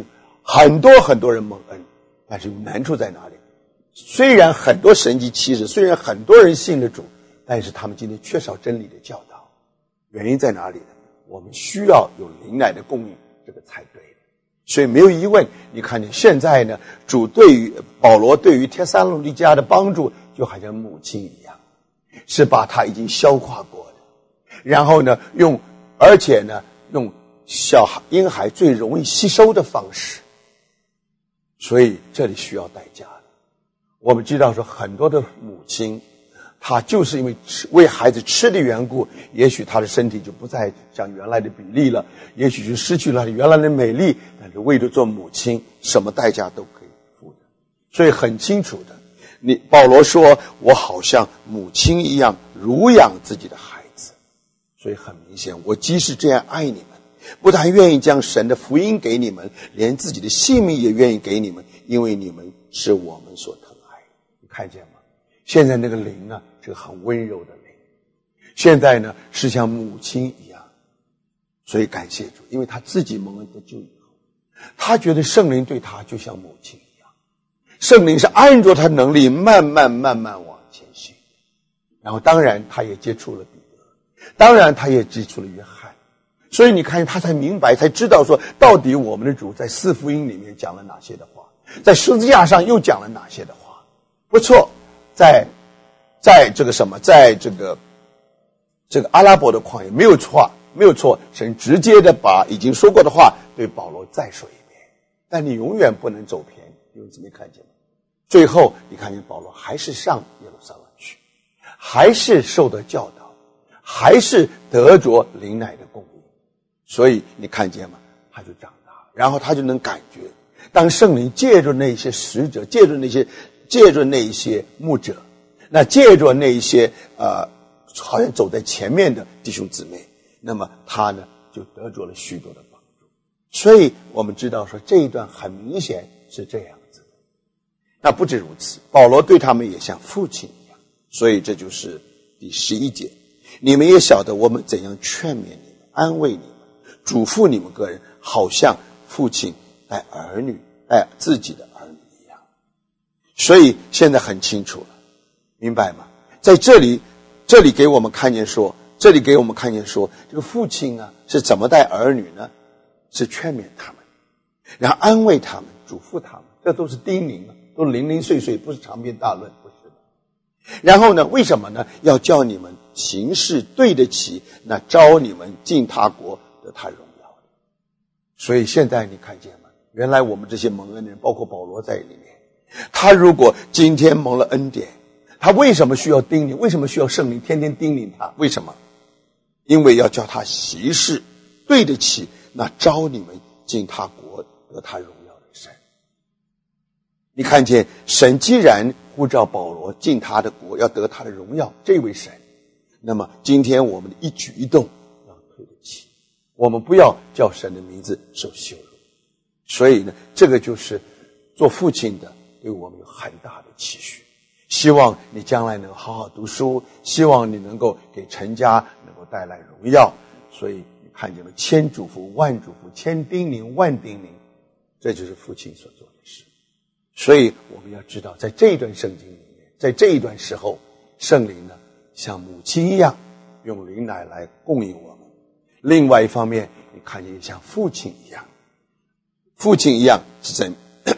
很多很多人蒙恩，但是难处在哪里？虽然很多神迹奇事，虽然很多人信了主，但是他们今天缺少真理的教导。原因在哪里呢？我们需要有灵奶的供应，这个才对。所以没有疑问，你看见现在呢，主对于保罗对于帖撒罗尼迦的帮助，就好像母亲一样，是把他已经消化过的，然后呢而且呢用婴孩最容易吸收的方式，所以这里需要代价的。我们知道说很多的母亲，她就是因为为孩子吃的缘故，也许她的身体就不再像原来的比例了，也许就失去了原来的美丽，但是为了做母亲，什么代价都可以付的。所以很清楚的，保罗说我好像母亲一样乳养自己的孩子，所以很明显，我即使这样爱你们，不但愿意将神的福音给你们，连自己的性命也愿意给你们，因为你们是我们所疼爱的。你看见吗？现在那个灵啊，是个很温柔的灵，现在呢是像母亲一样。所以感谢主，因为他自己蒙恩得救以后，他觉得圣灵对他就像母亲一样，圣灵是按着他能力慢慢往前行。然后当然他也接触了彼得，当然他也接触了约翰，所以你看他才明白，才知道说到底我们的主在四福音里面讲了哪些的话，在十字架上又讲了哪些的话。不错，在这个什么，在这个阿拉伯的旷野没有错，神直接的把已经说过的话对保罗再说一遍。但你永远不能走偏，你姊妹看见吗？最后你看见保罗还是上耶路撒冷去，还是受到教导，还是得着灵奶的供应。所以你看见吗？他就长大，然后他就能感觉，当圣灵借着那些使者，借着那一些牧者，那借着那一些好像走在前面的弟兄姊妹，那么他呢就得着了许多的帮助。所以我们知道说这一段很明显是这样子的。那不止如此，保罗对他们也像父亲一样。所以这就是第11节，你们也晓得我们怎样劝勉你们，安慰你们，嘱咐你们个人，好像父亲带自己的儿女一样。所以现在很清楚了，明白吗？在这里给我们看见说，这个父亲啊是怎么带儿女呢？是劝勉他们，然后安慰他们，嘱咐他们，这都是叮咛啊，都零零碎碎，不是长篇大论，不是的。然后呢，为什么呢？要叫你们行事对得起那招你们进他国得他荣耀的。所以现在你看见吗？原来我们这些蒙恩的人，包括保罗在里面，他如果今天蒙了恩典，他为什么需要叮咛？为什么需要圣灵天天叮咛他？为什么？因为要叫他行事对得起那招你们进他国得他荣耀的神。你看见神既然呼召保罗进他的国，要得他的荣耀，这位神，那么今天我们的一举一动要对得起，我们不要叫神的名字受羞辱。所以呢，这个就是做父亲的对我们有很大的期许，希望你将来能好好读书，希望你能够给陈家能够带来荣耀。所以你看见了千嘱咐万嘱咐，千叮咛万叮咛，这就是父亲所做的事。所以我们要知道，在这一段圣经里面，在这一段时候，圣灵呢像母亲一样用灵奶来供应我们。另外一方面，你看见像父亲一样是怎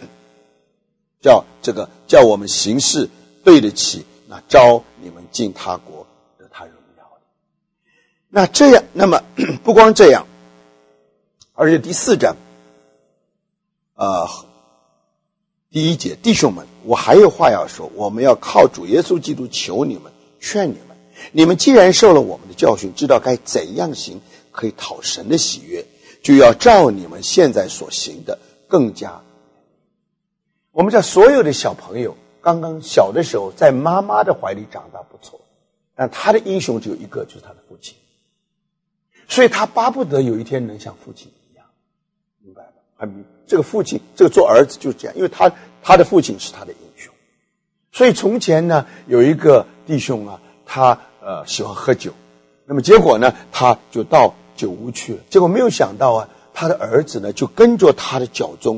叫我们行事对得起那招你们进他国得他荣耀的。那么不光这样，而且第4章第1节，弟兄们，我还有话要说，我们要靠主耶稣基督求你们，劝你们，你们既然受了我们的教训，知道该怎样行可以讨神的喜悦，就要照你们现在所行的更加。我们知道所有的小朋友刚刚小的时候在妈妈的怀里长大不错，但他的英雄只有一个，就是他的父亲，所以他巴不得有一天能像父亲一样，明白吗？这个父亲，这个做儿子就是这样，因为他的父亲是他的英雄。所以从前呢，有一个弟兄啊，他喜欢喝酒，那么结果呢，他就到酒屋去了，结果没有想到啊，他的儿子呢就跟着他的脚踪啊，就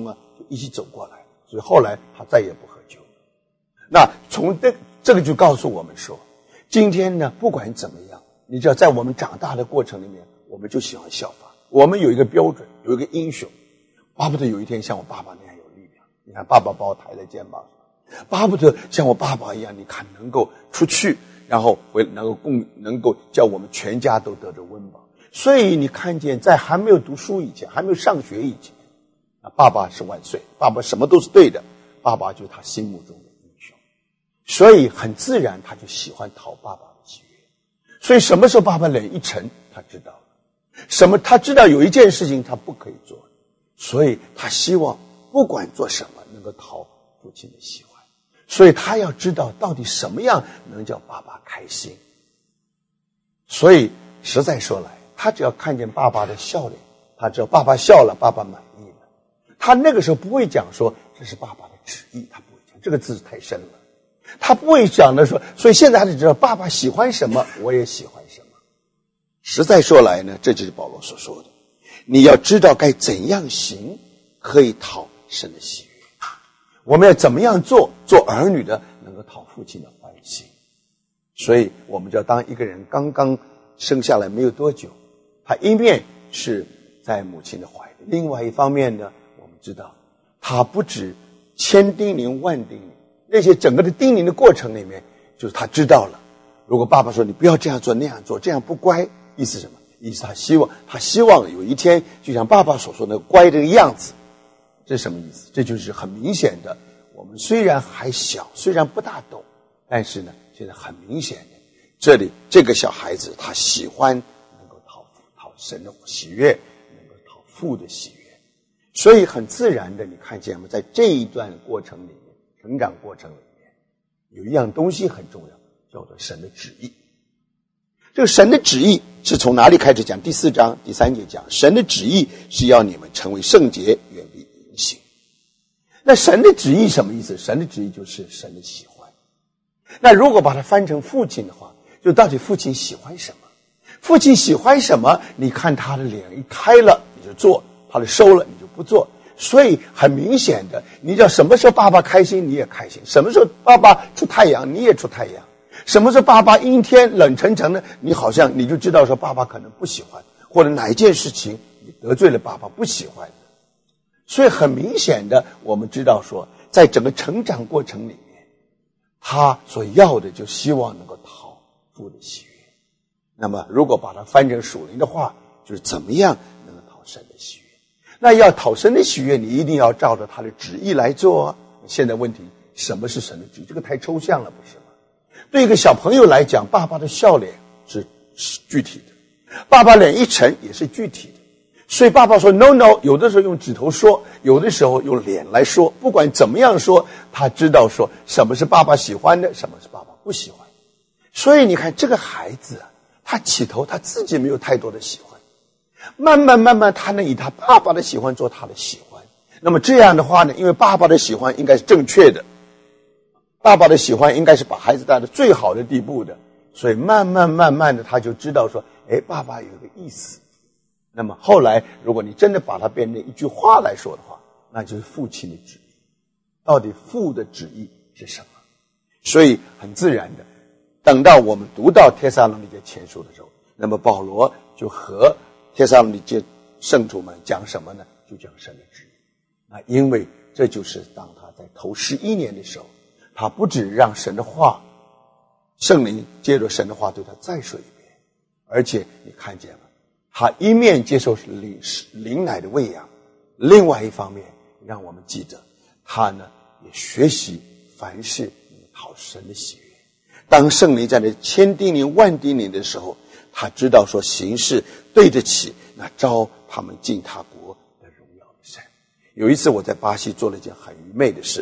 一起走过来，所以后来他再也不喝酒。那从这个就告诉我们说，今天呢，不管怎么样，你只要在我们长大的过程里面，我们就喜欢效法。我们有一个标准，有一个英雄，巴不得有一天像我爸爸那样有力量。你看，爸爸把我抬在肩膀上，巴不得像我爸爸一样，你看能够出去，然后能够叫我们全家都得着温饱。所以你看见，在还没有读书以前，还没有上学以前，爸爸是万岁，爸爸什么都是对的，爸爸就是他心目中的英雄。所以很自然，他就喜欢讨爸爸的喜悦。所以什么时候爸爸脸一沉，他知道了他知道有一件事情他不可以做，所以他希望不管做什么能够讨父亲的喜欢。所以他要知道到底什么样能叫爸爸开心。所以实在说来，他只要看见爸爸的笑脸，他只要爸爸笑了，爸爸满意了，他那个时候不会讲说这是爸爸的旨意，他不会讲，这个字太深了，他不会讲的说，所以现在他就知道爸爸喜欢什么，我也喜欢什么。实在说来呢，这就是保罗所说的，你要知道该怎样行可以讨神的喜悦。我们要怎么样做儿女的能够讨父亲的欢心。所以我们就要当一个人刚刚生下来没有多久，他一面是在母亲的怀里，另外一方面呢，我们知道他不止千叮咛万叮咛，那些整个的叮咛的过程里面，就是他知道了，如果爸爸说你不要这样做那样做，这样不乖，意思什么？意思他希望有一天就像爸爸所说的乖这个样子。这是什么意思？这就是很明显的，我们虽然还小，虽然不大懂，但是呢现在很明显的，这里这个小孩子他喜欢能够讨神的喜悦，能够讨父的喜悦。所以很自然的，你看见吗？在这一段过程里面，成长过程里面，有一样东西很重要，叫做神的旨意。这个神的旨意是从哪里开始讲？第4章第3节讲，神的旨意是要你们成为圣洁，远离淫行。那神的旨意什么意思？神的旨意就是神的喜欢。那如果把它翻成父亲的话，就到底父亲喜欢什么？父亲喜欢什么？你看他的脸一开了你就做，他的收了你就不做。所以很明显的，你知道什么时候爸爸开心你也开心，什么时候爸爸出太阳你也出太阳，什么时候爸爸阴天冷沉沉的，你就知道说爸爸可能不喜欢，或者哪一件事情你得罪了爸爸不喜欢。所以很明显的，我们知道说在整个成长过程里面，他所要的就希望能够讨父的喜悦。那么如果把它翻成属灵的话，就是怎么样能够讨神的喜悦。那要讨神的喜悦，你一定要照着他的旨意来做啊。现在问题，什么是神的旨意？这个太抽象了，不是吗？对一个小朋友来讲，爸爸的笑脸是具体的，爸爸脸一沉也是具体的。所以爸爸说 no no， 有的时候用指头说，有的时候用脸来说，不管怎么样说，他知道说什么是爸爸喜欢的，什么是爸爸不喜欢。所以你看这个孩子啊，他起头他自己没有太多的喜欢，慢慢他能以他爸爸的喜欢做他的喜欢。那么这样的话呢，因为爸爸的喜欢应该是正确的，爸爸的喜欢应该是把孩子带到最好的地步的，所以慢慢的他就知道说，爸爸有个意思。那么后来如果你真的把它变成一句话来说的话，那就是父亲的旨意。到底父的旨意是什么？所以很自然的，等到我们读到帖撒罗尼迦前书的时候，那么保罗就和帖撒罗尼迦圣徒们讲什么呢？就讲神的旨意。因为这就是当他在头11年的时候，他不只让神的话，圣灵借着神的话对他再说一遍，而且你看见了，他一面接受灵奶的喂养，另外一方面让我们记得他呢也学习凡事讨神的喜悦。当圣灵在那千叮咛万叮咛的时候，他知道说行事对得起那招他们进他国的荣耀的神。有一次我在巴西做了一件很愚昧的事，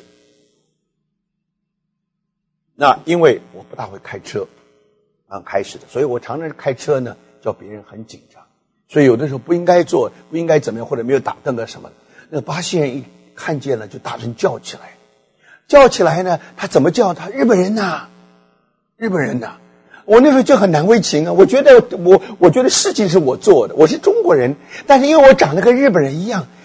那因为我不大会开车，开始的，所以我常常开车呢叫别人很紧张，所以有的时候不应该做，不应该怎么样，或者没有打灯啊什么的。那巴西人一看见了就大声叫起来，叫起来呢，他怎么叫？他日本人呐，日本人呐。我那时候就很难为情啊，我觉得事情是我做的，我是中国人，但是因为我长得跟日本人一样，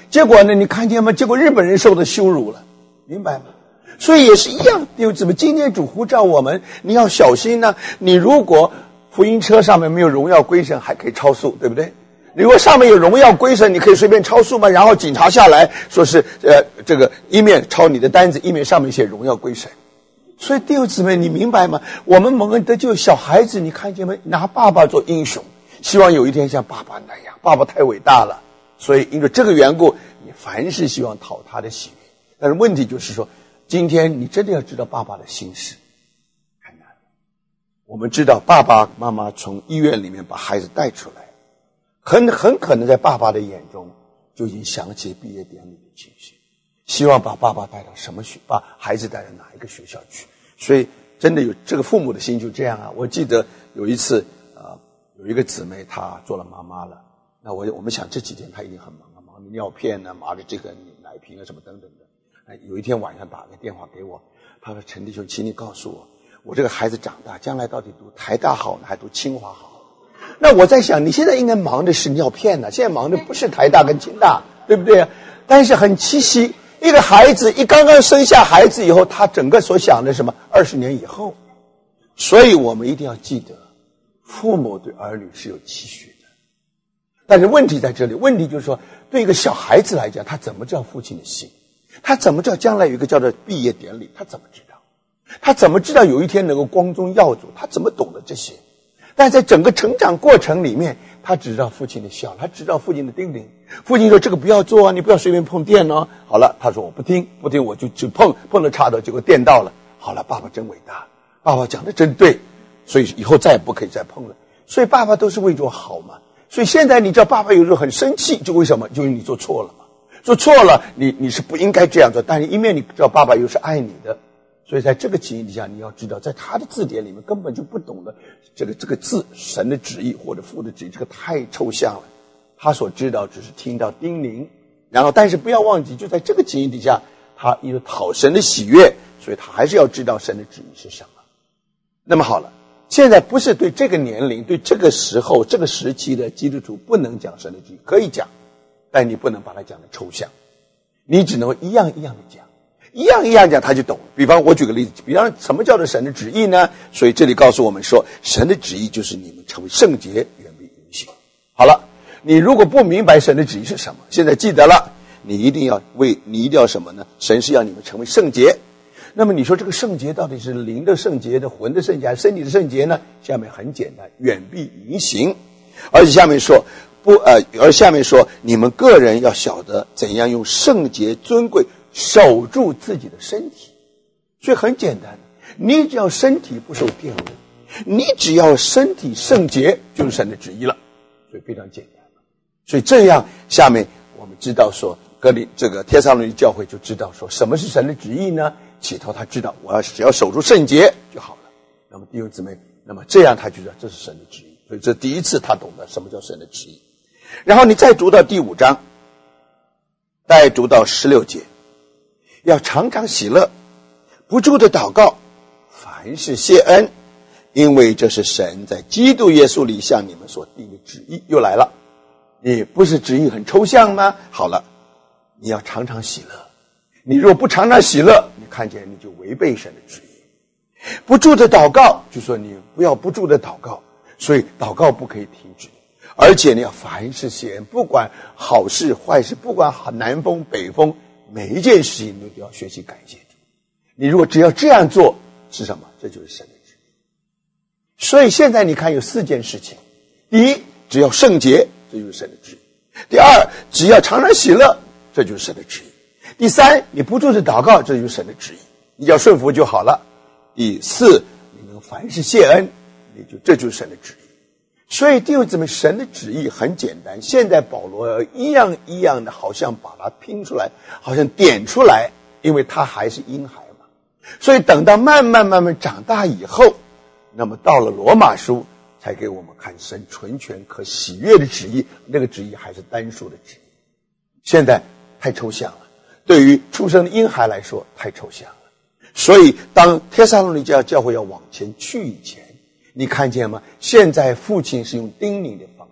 结果呢，你看见吗？结果日本人受到羞辱了，明白吗？所以也是一样，弟兄姊妹，今天主呼召我们，你要小心呢。你如果福音车上面没有荣耀归神，还可以超速，对不对？如果上面有荣耀归神，你可以随便超速吗？然后警察下来说是这个一面抄你的单子，一面上面写荣耀归神。所以弟兄姊妹，你明白吗？我们蒙恩得救小孩子，你看见没？拿爸爸做英雄，希望有一天像爸爸那样。爸爸太伟大了，所以因为这个缘故，你凡事希望讨他的喜悦。但是问题就是说，今天你真的要知道爸爸的心事，很难。我们知道爸爸妈妈从医院里面把孩子带出来，很可能在爸爸的眼中就已经想起毕业典礼的情绪，希望把爸爸带到什么学，把孩子带到哪一个学校去。所以真的有这个父母的心就这样啊。我记得有一次有一个姊妹她做了妈妈了，那我们想这几天她一定很忙啊，忙着尿片啊，忙着这个奶瓶啊什么等等的。有一天晚上打个电话给我，他说陈弟兄，请你告诉我这个孩子长大将来到底读台大好呢还读清华好？那我在想，你现在应该忙的是尿片呢，现在忙的不是台大跟清大，对不对？但是很奇惜，一个孩子一刚刚生下孩子以后，他整个所想的什么20年以后。所以我们一定要记得，父母对儿女是有期许的。但是问题在这里，问题就是说，对一个小孩子来讲，他怎么知道父亲的心？他怎么知道将来有一个叫做毕业典礼？他怎么知道？他怎么知道有一天能够光宗耀祖？他怎么懂得这些？但在整个成长过程里面，他只知道父亲的笑，他只知道父亲的叮咛。父亲说这个不要做啊，你不要随便碰电哦。好了，他说我不听，我就碰了插头，结果电到了。好了，爸爸真伟大，爸爸讲的真对，所以以后再也不可以再碰了。所以爸爸都是为着好嘛。所以现在你知道爸爸有时候很生气，就为什么？就是你做错了嘛。做错了，你是不应该这样做，但是一面你知道爸爸又是爱你的，所以在这个情形底下，你要知道，在他的字典里面根本就不懂得这个字神的旨意或者父的旨意，这个太抽象了。他所知道只是听到叮咛，然后但是不要忘记，就在这个情形底下，他因为讨神的喜悦，所以他还是要知道神的旨意是什么。那么好了，现在不是对这个年龄、对这个时候、这个时期的基督徒不能讲神的旨意，可以讲。但你不能把它讲的抽象，你只能一样一样的讲，一样一样讲他就懂了。比方我举个例子，比方什么叫做神的旨意呢？所以这里告诉我们说，神的旨意就是你们成为圣洁，远离淫行。好了，你如果不明白神的旨意是什么，现在记得了，你一定要什么呢？神是要你们成为圣洁。那么你说这个圣洁到底是灵的圣洁的、魂的圣洁还是身体的圣洁呢？下面很简单，远避淫行。而且下面说而下面说，你们个人要晓得怎样用圣洁尊贵守住自己的身体。所以很简单，你只要身体不受玷污，你只要身体圣洁，就是神的旨意了。所以非常简单。所以这样下面我们知道说，这个帖撒罗尼教会就知道说什么是神的旨意呢？起头他知道只要守住圣洁就好了。那么弟兄姊妹，那么这样他就知道这是神的旨意。所以这第一次他懂得什么叫神的旨意。然后你再读到第5章，再读到16节，要常常喜乐，不住的祷告，凡事谢恩，因为这是神在基督耶稣里向你们所定的旨意。又来了，你不是旨意很抽象吗？好了，你要常常喜乐。你如果不常常喜乐，你看见你就违背神的旨意。不住的祷告，就说你不要不住的祷告，所以祷告不可以停止。而且你要凡事谢恩，不管好事坏事，不管南风北风，每一件事情你都要学习感谢主。你如果只要这样做，是什么？这就是神的旨意。所以现在你看有4件事情：第一，只要圣洁，这就是神的旨意；第二，只要常常喜乐，这就是神的旨意；第三，你不住的祷告，这就是神的旨意，你只要顺服就好了；第四，你能凡事谢恩，这就是神的旨意。所以弟兄姊妹，神的旨意很简单。现在保罗一样一样的，好像把它拼出来，好像点出来，因为他还是婴孩嘛。所以等到慢慢长大以后，那么到了罗马书，才给我们看神纯全可喜悦的旨意。那个旨意还是单数的旨意。现在太抽象了，对于出生的婴孩来说太抽象了。所以当帖撒罗尼迦教会要往前去以前，你看见吗？现在父亲是用叮咛的方式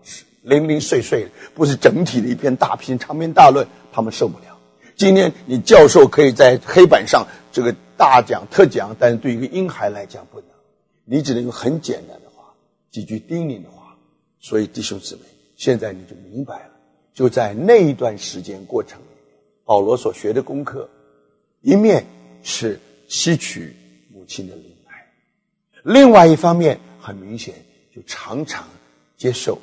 零零碎碎的，不是整体的一篇大篇长篇大论，他们受不了。今天你教授可以在黑板上这个大讲特讲，但是对一个婴孩来讲不能，你只能用很简单的话，几句叮咛的话。所以弟兄姊妹，现在你就明白了，就在那一段时间过程里面，保罗所学的功课，一面是吸取母亲的灵爱，另外一方面很明显就常常接受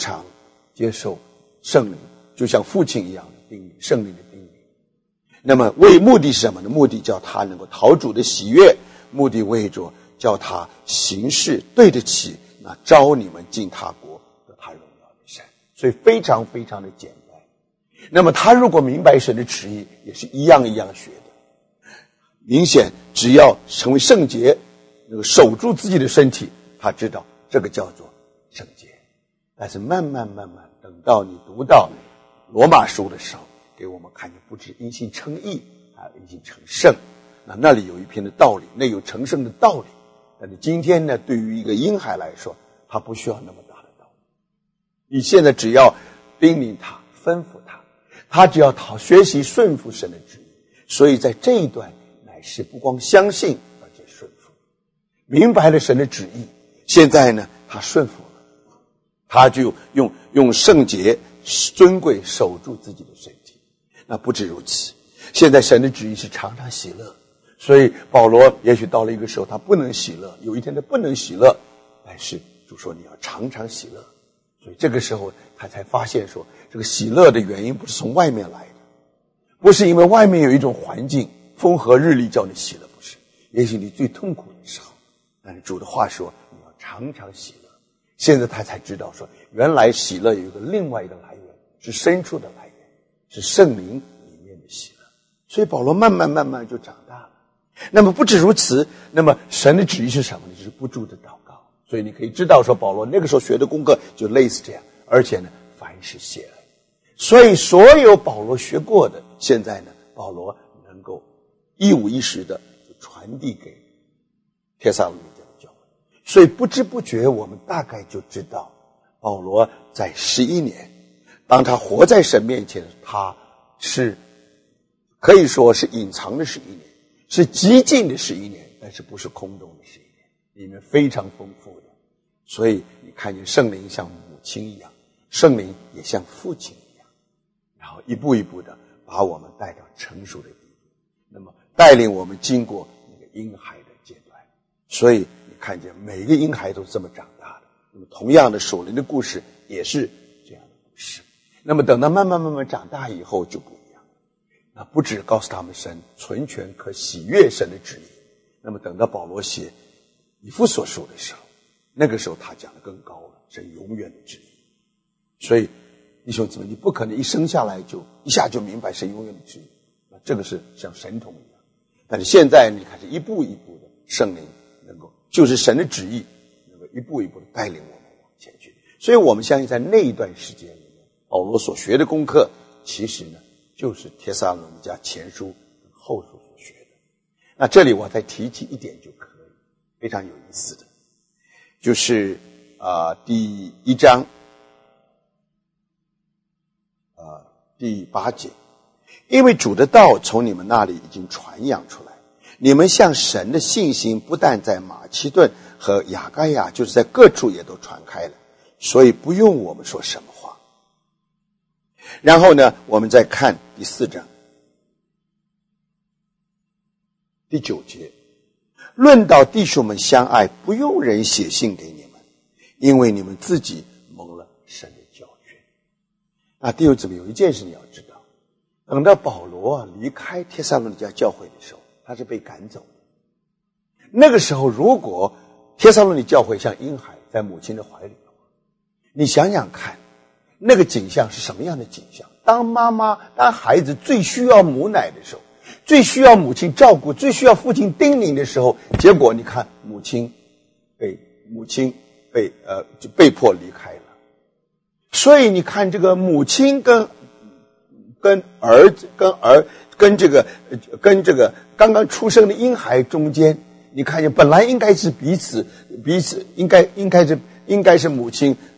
圣灵，就像父亲一样的叮咛，圣灵的叮咛。那么目的是什么呢？目的叫他能够讨主的喜悦，目的为着叫他行事对得起那召你们进他国得他荣耀的神。所以非常非常的简单。那么他如果明白神的旨意，也是一样一样学的。明显只要成为圣洁，能够守住自己的身体，他知道这个叫做圣洁。但是慢慢等到你读到罗马书的时候，给我们看见不止因信称义，还有因信成圣。那里有一篇的道理，那有成圣的道理。但是今天呢，对于一个婴孩来说，他不需要那么大的道理。你现在只要叮咛他，吩咐他，他只要学习顺服神的旨意。所以在这一段乃是不光相信，而且顺服，明白了神的旨意。现在呢，他顺服了，他就用圣洁尊贵守住自己的身体。那不止如此，现在神的旨意是常常喜乐，所以保罗也许到了一个时候他不能喜乐，有一天他不能喜乐，但是主说你要常常喜乐。所以这个时候他才发现说，这个喜乐的原因不是从外面来的，不是因为外面有一种环境风和日丽叫你喜乐，不是。也许你最痛苦的时候，但是主的话说你要常常喜乐。现在他才知道说，原来喜乐有一个另外一个来源，是深处的来源，是圣灵里面的喜乐。所以保罗慢慢就长大了。那么不止如此，那么神的旨意是什么呢？就是不住的祷告。所以你可以知道说，保罗那个时候学的功课就类似这样，而且呢，凡事谢恩。所以所有保罗学过的，现在呢，保罗能够一五一十的就传递给帖撒罗尼迦的教会。所以不知不觉我们大概就知道，保罗在11年，当他活在神面前，他是可以说是隐藏的11年，是极尽的11年，但是不是空洞的11年，里面非常丰富的。所以你看见圣灵像母亲一样，圣灵也像父亲一样，然后一步一步的把我们带到成熟的地步，那么带领我们经过那个婴孩的阶段。所以你看见每一个婴孩都是这么长大的。那么同样的属灵的故事也是这样的故事。那么等到慢慢长大以后就不一样，那不只告诉他们神纯全可喜悦神的旨意。那么等到保罗写以弗所书的时候，那个时候他讲的更高了，神永远的旨意。所以弟兄姊妹，你不可能一生下来就一下就明白神永远的旨意，那这个是像神童一样。但是现在你开始一步一步的，圣灵能够就是神的旨意，能够一步一步的带领我们往前去。所以我们相信在那一段时间里面，保罗所学的功课其实呢就是帖撒罗尼迦前书跟后书所学的。那这里我再提起一点就可以，非常有意思的就是第1章第8节，因为主的道从你们那里已经传扬出来，你们向神的信心不但在马其顿和亚该亚，就是在各处也都传开了，所以不用我们说什么话。然后呢，我们再看第4章第9节，论到弟兄们相爱，不用人写信给你们，因为你们自己蒙了神的教训。那弟兄姊妹，有一件事你要知道，等到保罗离开帖撒罗尼迦教会的时候，他是被赶走的。那个时候如果帖撒罗尼教会像婴孩在母亲的怀里的话，你想想看那个景象是什么样的景象。当孩子最需要母奶的时候，最需要母亲照顾，最需要父亲叮咛的时候，结果你看母亲就被迫离开了。所以你看这个母亲跟这个刚刚出生的婴孩中间，你看见本来应该是彼此应该是母亲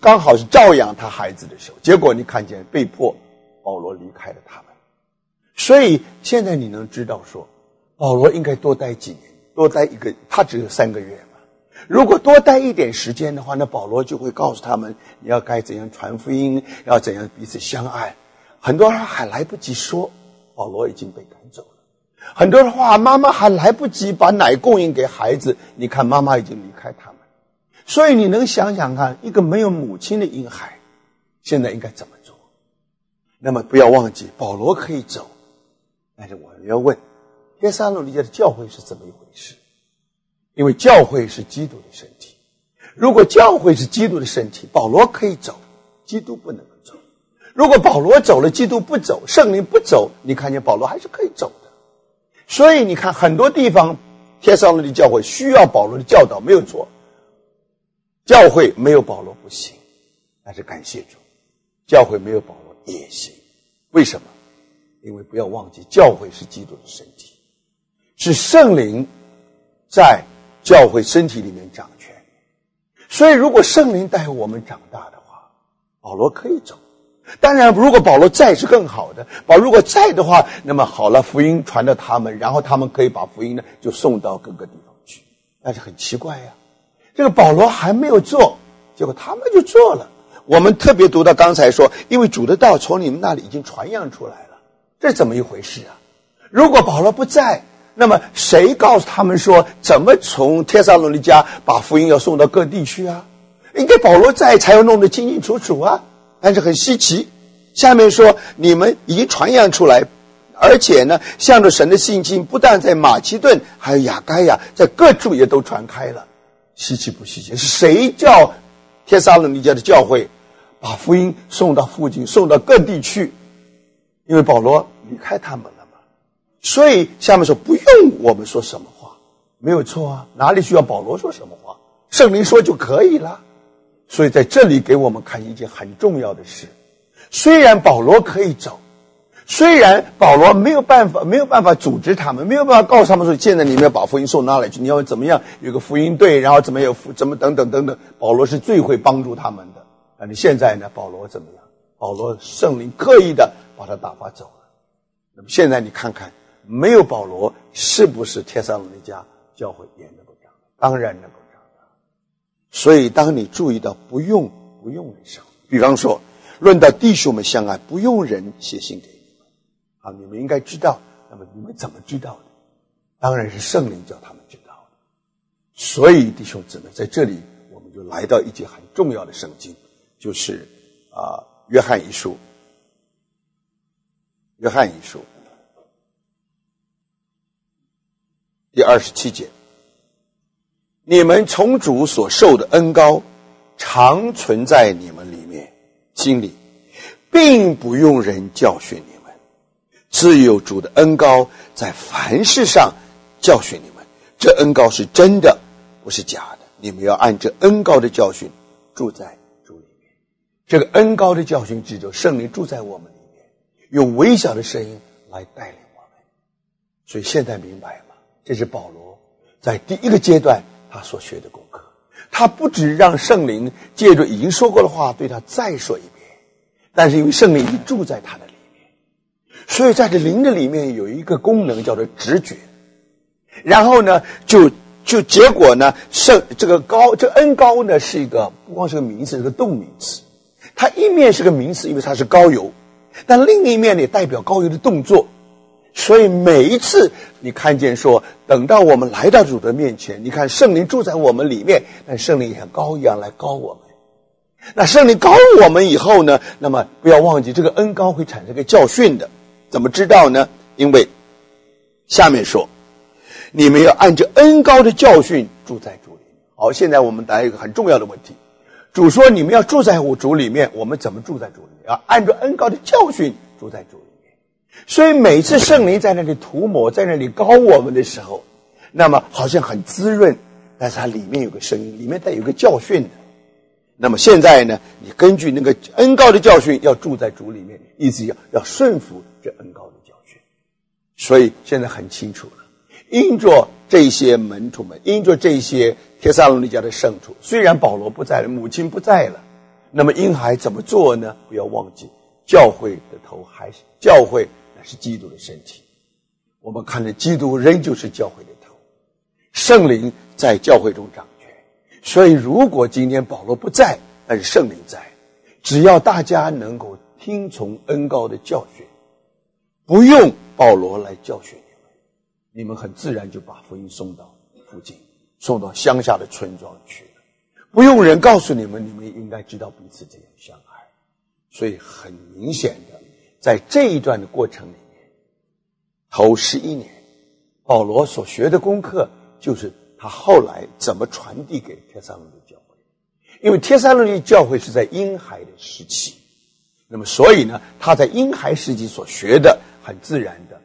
刚好是照养他孩子的时候，结果你看见被迫保罗离开了他们。所以现在你能知道说，保罗应该多待几年，多待他只有3个月嘛。如果多待一点时间的话，那保罗就会告诉他们，你要该怎样传福音，要怎样彼此相爱。很多人还来不及说，保罗已经被赶走了。很多的话，妈妈还来不及把奶供应给孩子，你看妈妈已经离开他们。所以你能想想看，一个没有母亲的婴孩现在应该怎么做。那么不要忘记，保罗可以走，但是我要问，帖撒罗尼迦的教会是怎么一回事？因为教会是基督的身体，如果教会是基督的身体，保罗可以走，基督不能走。如果保罗走了，基督不走，圣灵不走，你看见保罗还是可以走的。所以你看很多地方帖撒罗尼迦教会需要保罗的教导，没有错，教会没有保罗不行，但是感谢主，教会没有保罗也行。为什么？因为不要忘记，教会是基督的身体，是圣灵在教会身体里面掌权。所以如果圣灵带我们长大的话，保罗可以走。当然如果保罗在是更好的，如果在的话，那么好了，福音传到他们，然后他们可以把福音呢就送到各个地方去。但是很奇怪呀，这个保罗还没有做，结果他们就做了。我们特别读到刚才说，因为主的道从你们那里已经传扬出来了，这怎么一回事啊？如果保罗不在，那么谁告诉他们说怎么从帖撒罗尼迦把福音要送到各地去啊？应该保罗在才要弄得清清楚楚啊。但是很稀奇，下面说你们已经传扬出来，而且呢向着神的信心不但在马其顿还有亚该亚，在各处也都传开了。稀奇不稀奇？是谁叫帖撒罗尼迦的教会把福音送到附近，送到各地去？因为保罗离开他们了嘛。所以下面说不用我们说什么话，没有错啊，哪里需要保罗说什么话？圣灵说就可以了。所以在这里给我们看一件很重要的事，虽然保罗可以走，虽然保罗没有办法组织他们，没有办法告诉他们说现在你们要把福音送哪里去，你要怎么样有个福音队，然后怎么等等等等，保罗是最会帮助他们的。但是现在呢，保罗怎么样？保罗圣灵刻意的把他打发走了。那么现在你看看，没有保罗，是不是帖撒罗尼迦教会也能够长大？当然能够长大。所以当你注意到不用的时候，比方说论到弟兄们相爱，不用人写信给你们，你们应该知道。那么你们怎么知道的？当然是圣灵叫他们知道的。所以弟兄姊妹，在这里我们就来到一节很重要的圣经，就是约翰一书第27节，你们从主所受的恩膏常存在你们里面心里，并不用人教训你们，自有主的恩膏在凡事上教训你们，这恩膏是真的，不是假的。你们要按这恩膏的教训住在主里面。这个恩膏的教训指着圣灵住在我们里面，用微小的声音来带领我们。所以现在明白吗？这是保罗在第一个阶段他所学的功课。他不只让圣灵借着已经说过的话对他再说一遍，但是因为圣灵已经住在他的里面，所以在这灵的里面有一个功能叫做直觉。然后呢就结果呢，这恩膏呢是一个不光是个名词，是个动名词。它一面是个名词，因为它是膏油，但另一面也代表膏油的动作。所以每一次你看见说，等到我们来到主的面前，你看圣灵住在我们里面，但圣灵也像膏一样来膏我们。那圣灵膏我们以后呢，那么不要忘记这个恩膏会产生一个教训的。怎么知道呢？因为下面说你们要按着恩膏的教训住在主里面。好，现在我们来一个很重要的问题，主说你们要住在我主里面，我们怎么住在主里面？要按照恩膏的教训住在主里面。所以每次圣灵在那里涂抹，在那里膏我们的时候，那么好像很滋润，但是它里面有个声音，里面带有个教训的。那么现在呢，你根据那个恩膏的教训要住在主里面，意思要顺服这恩膏的教训。所以现在很清楚了，因着这些门徒们，因着这些帖撒罗尼迦的圣徒，虽然保罗不在了，母亲不在了， 那么婴孩怎么做呢？不要忘记，教会的头还是教会，乃是基督的身体。我们看着基督仍旧是教会的头，圣灵在教会中掌权。所以如果今天保罗不在，但是圣灵在，只要大家能够听从恩膏的教训，不用保罗来教训你们很自然就把福音送到附近，送到乡下的村庄去了，不用人告诉你们应该知道彼此这样相爱。所以很明显的，在这一段的过程里面，头11年保罗所学的功课就是他后来怎么传递给帖撒罗尼迦教会。因为帖撒罗尼迦教会是在婴孩的时期，那么所以呢，他在婴孩时期所学的很自然的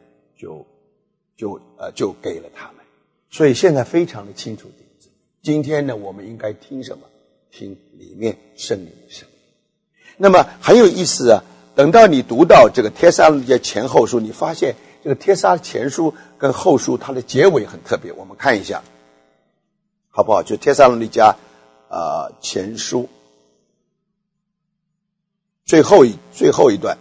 就给了他们。所以现在非常的清楚定旨。今天呢，我们应该听什么？听里面圣灵的声音。那么很有意思啊，等到你读到这个帖撒罗尼迦前后书，你发现这个帖撒前书跟后书它的结尾很特别。我们看一下好不好？就帖撒罗尼迦前书最后一段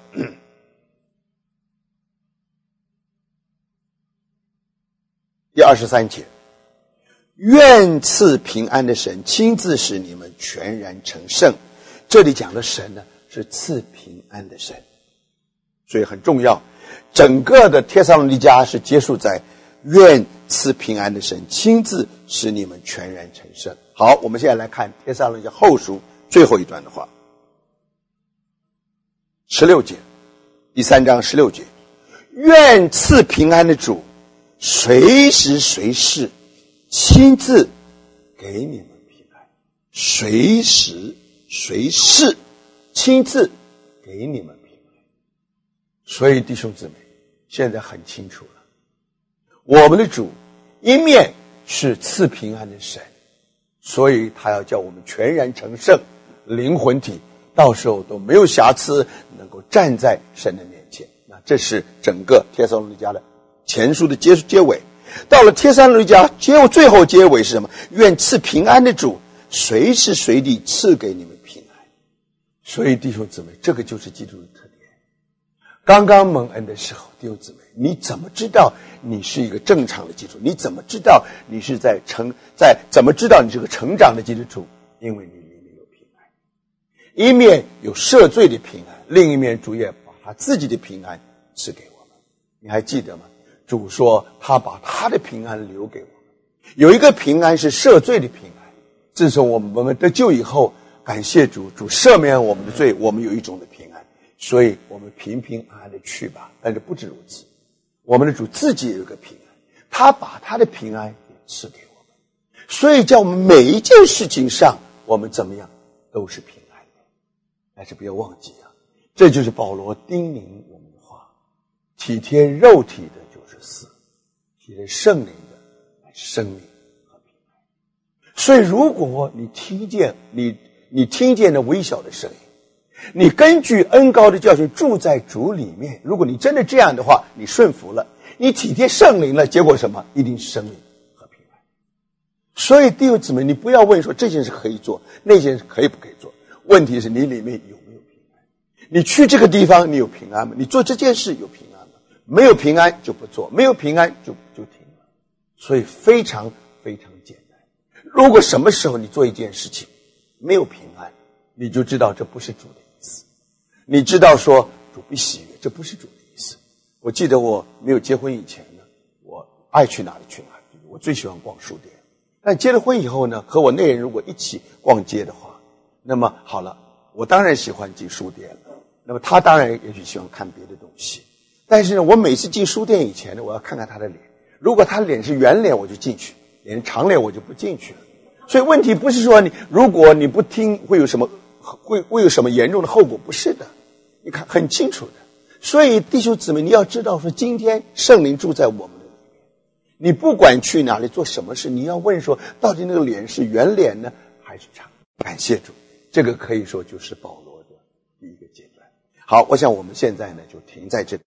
第23节，愿赐平安的神亲自使你们全然成圣。这里讲的神呢，是赐平安的神，所以很重要。整个的帖撒罗尼迦是结束在愿赐平安的神亲自使你们全然成圣。好，我们现在来看帖撒罗尼迦后书最后一段的话，16节，第3章16节，愿赐平安的主随时随事亲自给你们平安，随时随事亲自给你们平安。所以弟兄姊妹，现在很清楚了，我们的主一面是赐平安的神，所以他要叫我们全然成圣，灵魂体到时候都没有瑕疵，能够站在神的面前。那这是整个帖撒罗尼迦的前书的结尾。到了帖撒罗尼迦最后结尾是什么？愿赐平安的主随时随地赐给你们平安。所以弟兄姊妹，这个就是基督的特点。刚刚蒙恩的时候，弟兄姊妹，你怎么知道你是一个正常的基督徒？你怎么知道你是怎么知道你是个成长的基督徒？因为你里面有平安，一面有赦罪的平安，另一面主也把他自己的平安赐给我们。你还记得吗？主说他把他的平安留给我们，有一个平安是赦罪的平安。自从我们得救以后，感谢主，主赦免我们的罪，我们有一种的平安，所以我们平平安安的去吧。但是不止如此，我们的主自己有一个平安，他把他的平安也赐给我们，所以叫我们每一件事情上我们怎么样都是平安的。但是不要忘记啊，这就是保罗叮咛我们的话，体贴肉体的就是死，体贴圣灵的乃是生命和平安。所以如果你听见了微小的声音，你根据恩膏的教训住在主里面，如果你真的这样的话，你顺服了，你体贴圣灵了，结果什么？一定是生命和平安。所以弟兄姊妹，你不要问说这件事可以做，那件事可以不可以做，问题是你里面有没有平安。你去这个地方你有平安吗？你做这件事有平安吗？没有平安就不做，没有平安就停了。所以非常非常简单。如果什么时候你做一件事情没有平安，你就知道这不是主的意思，你知道说主不喜悦，这不是主的意思。我记得我没有结婚以前呢，我爱去哪里去哪里，我最喜欢逛书店。但结了婚以后呢，和我那人如果一起逛街的话，那么好了，我当然喜欢进书店了，那么他当然也许喜欢看别的东西。但是呢，我每次进书店以前呢，我要看看他的脸，如果他的脸是圆脸我就进去，脸是长脸我就不进去了。所以问题不是说如果你不听会有什么严重的后果，不是的，你看很清楚的。所以弟兄姊妹，你要知道说今天圣灵住在我们的里面，你不管去哪里做什么事，你要问说到底那个脸是圆脸呢还是长。感谢主，这个可以说就是保罗的第一个阶段。好，我想我们现在呢就停在这里。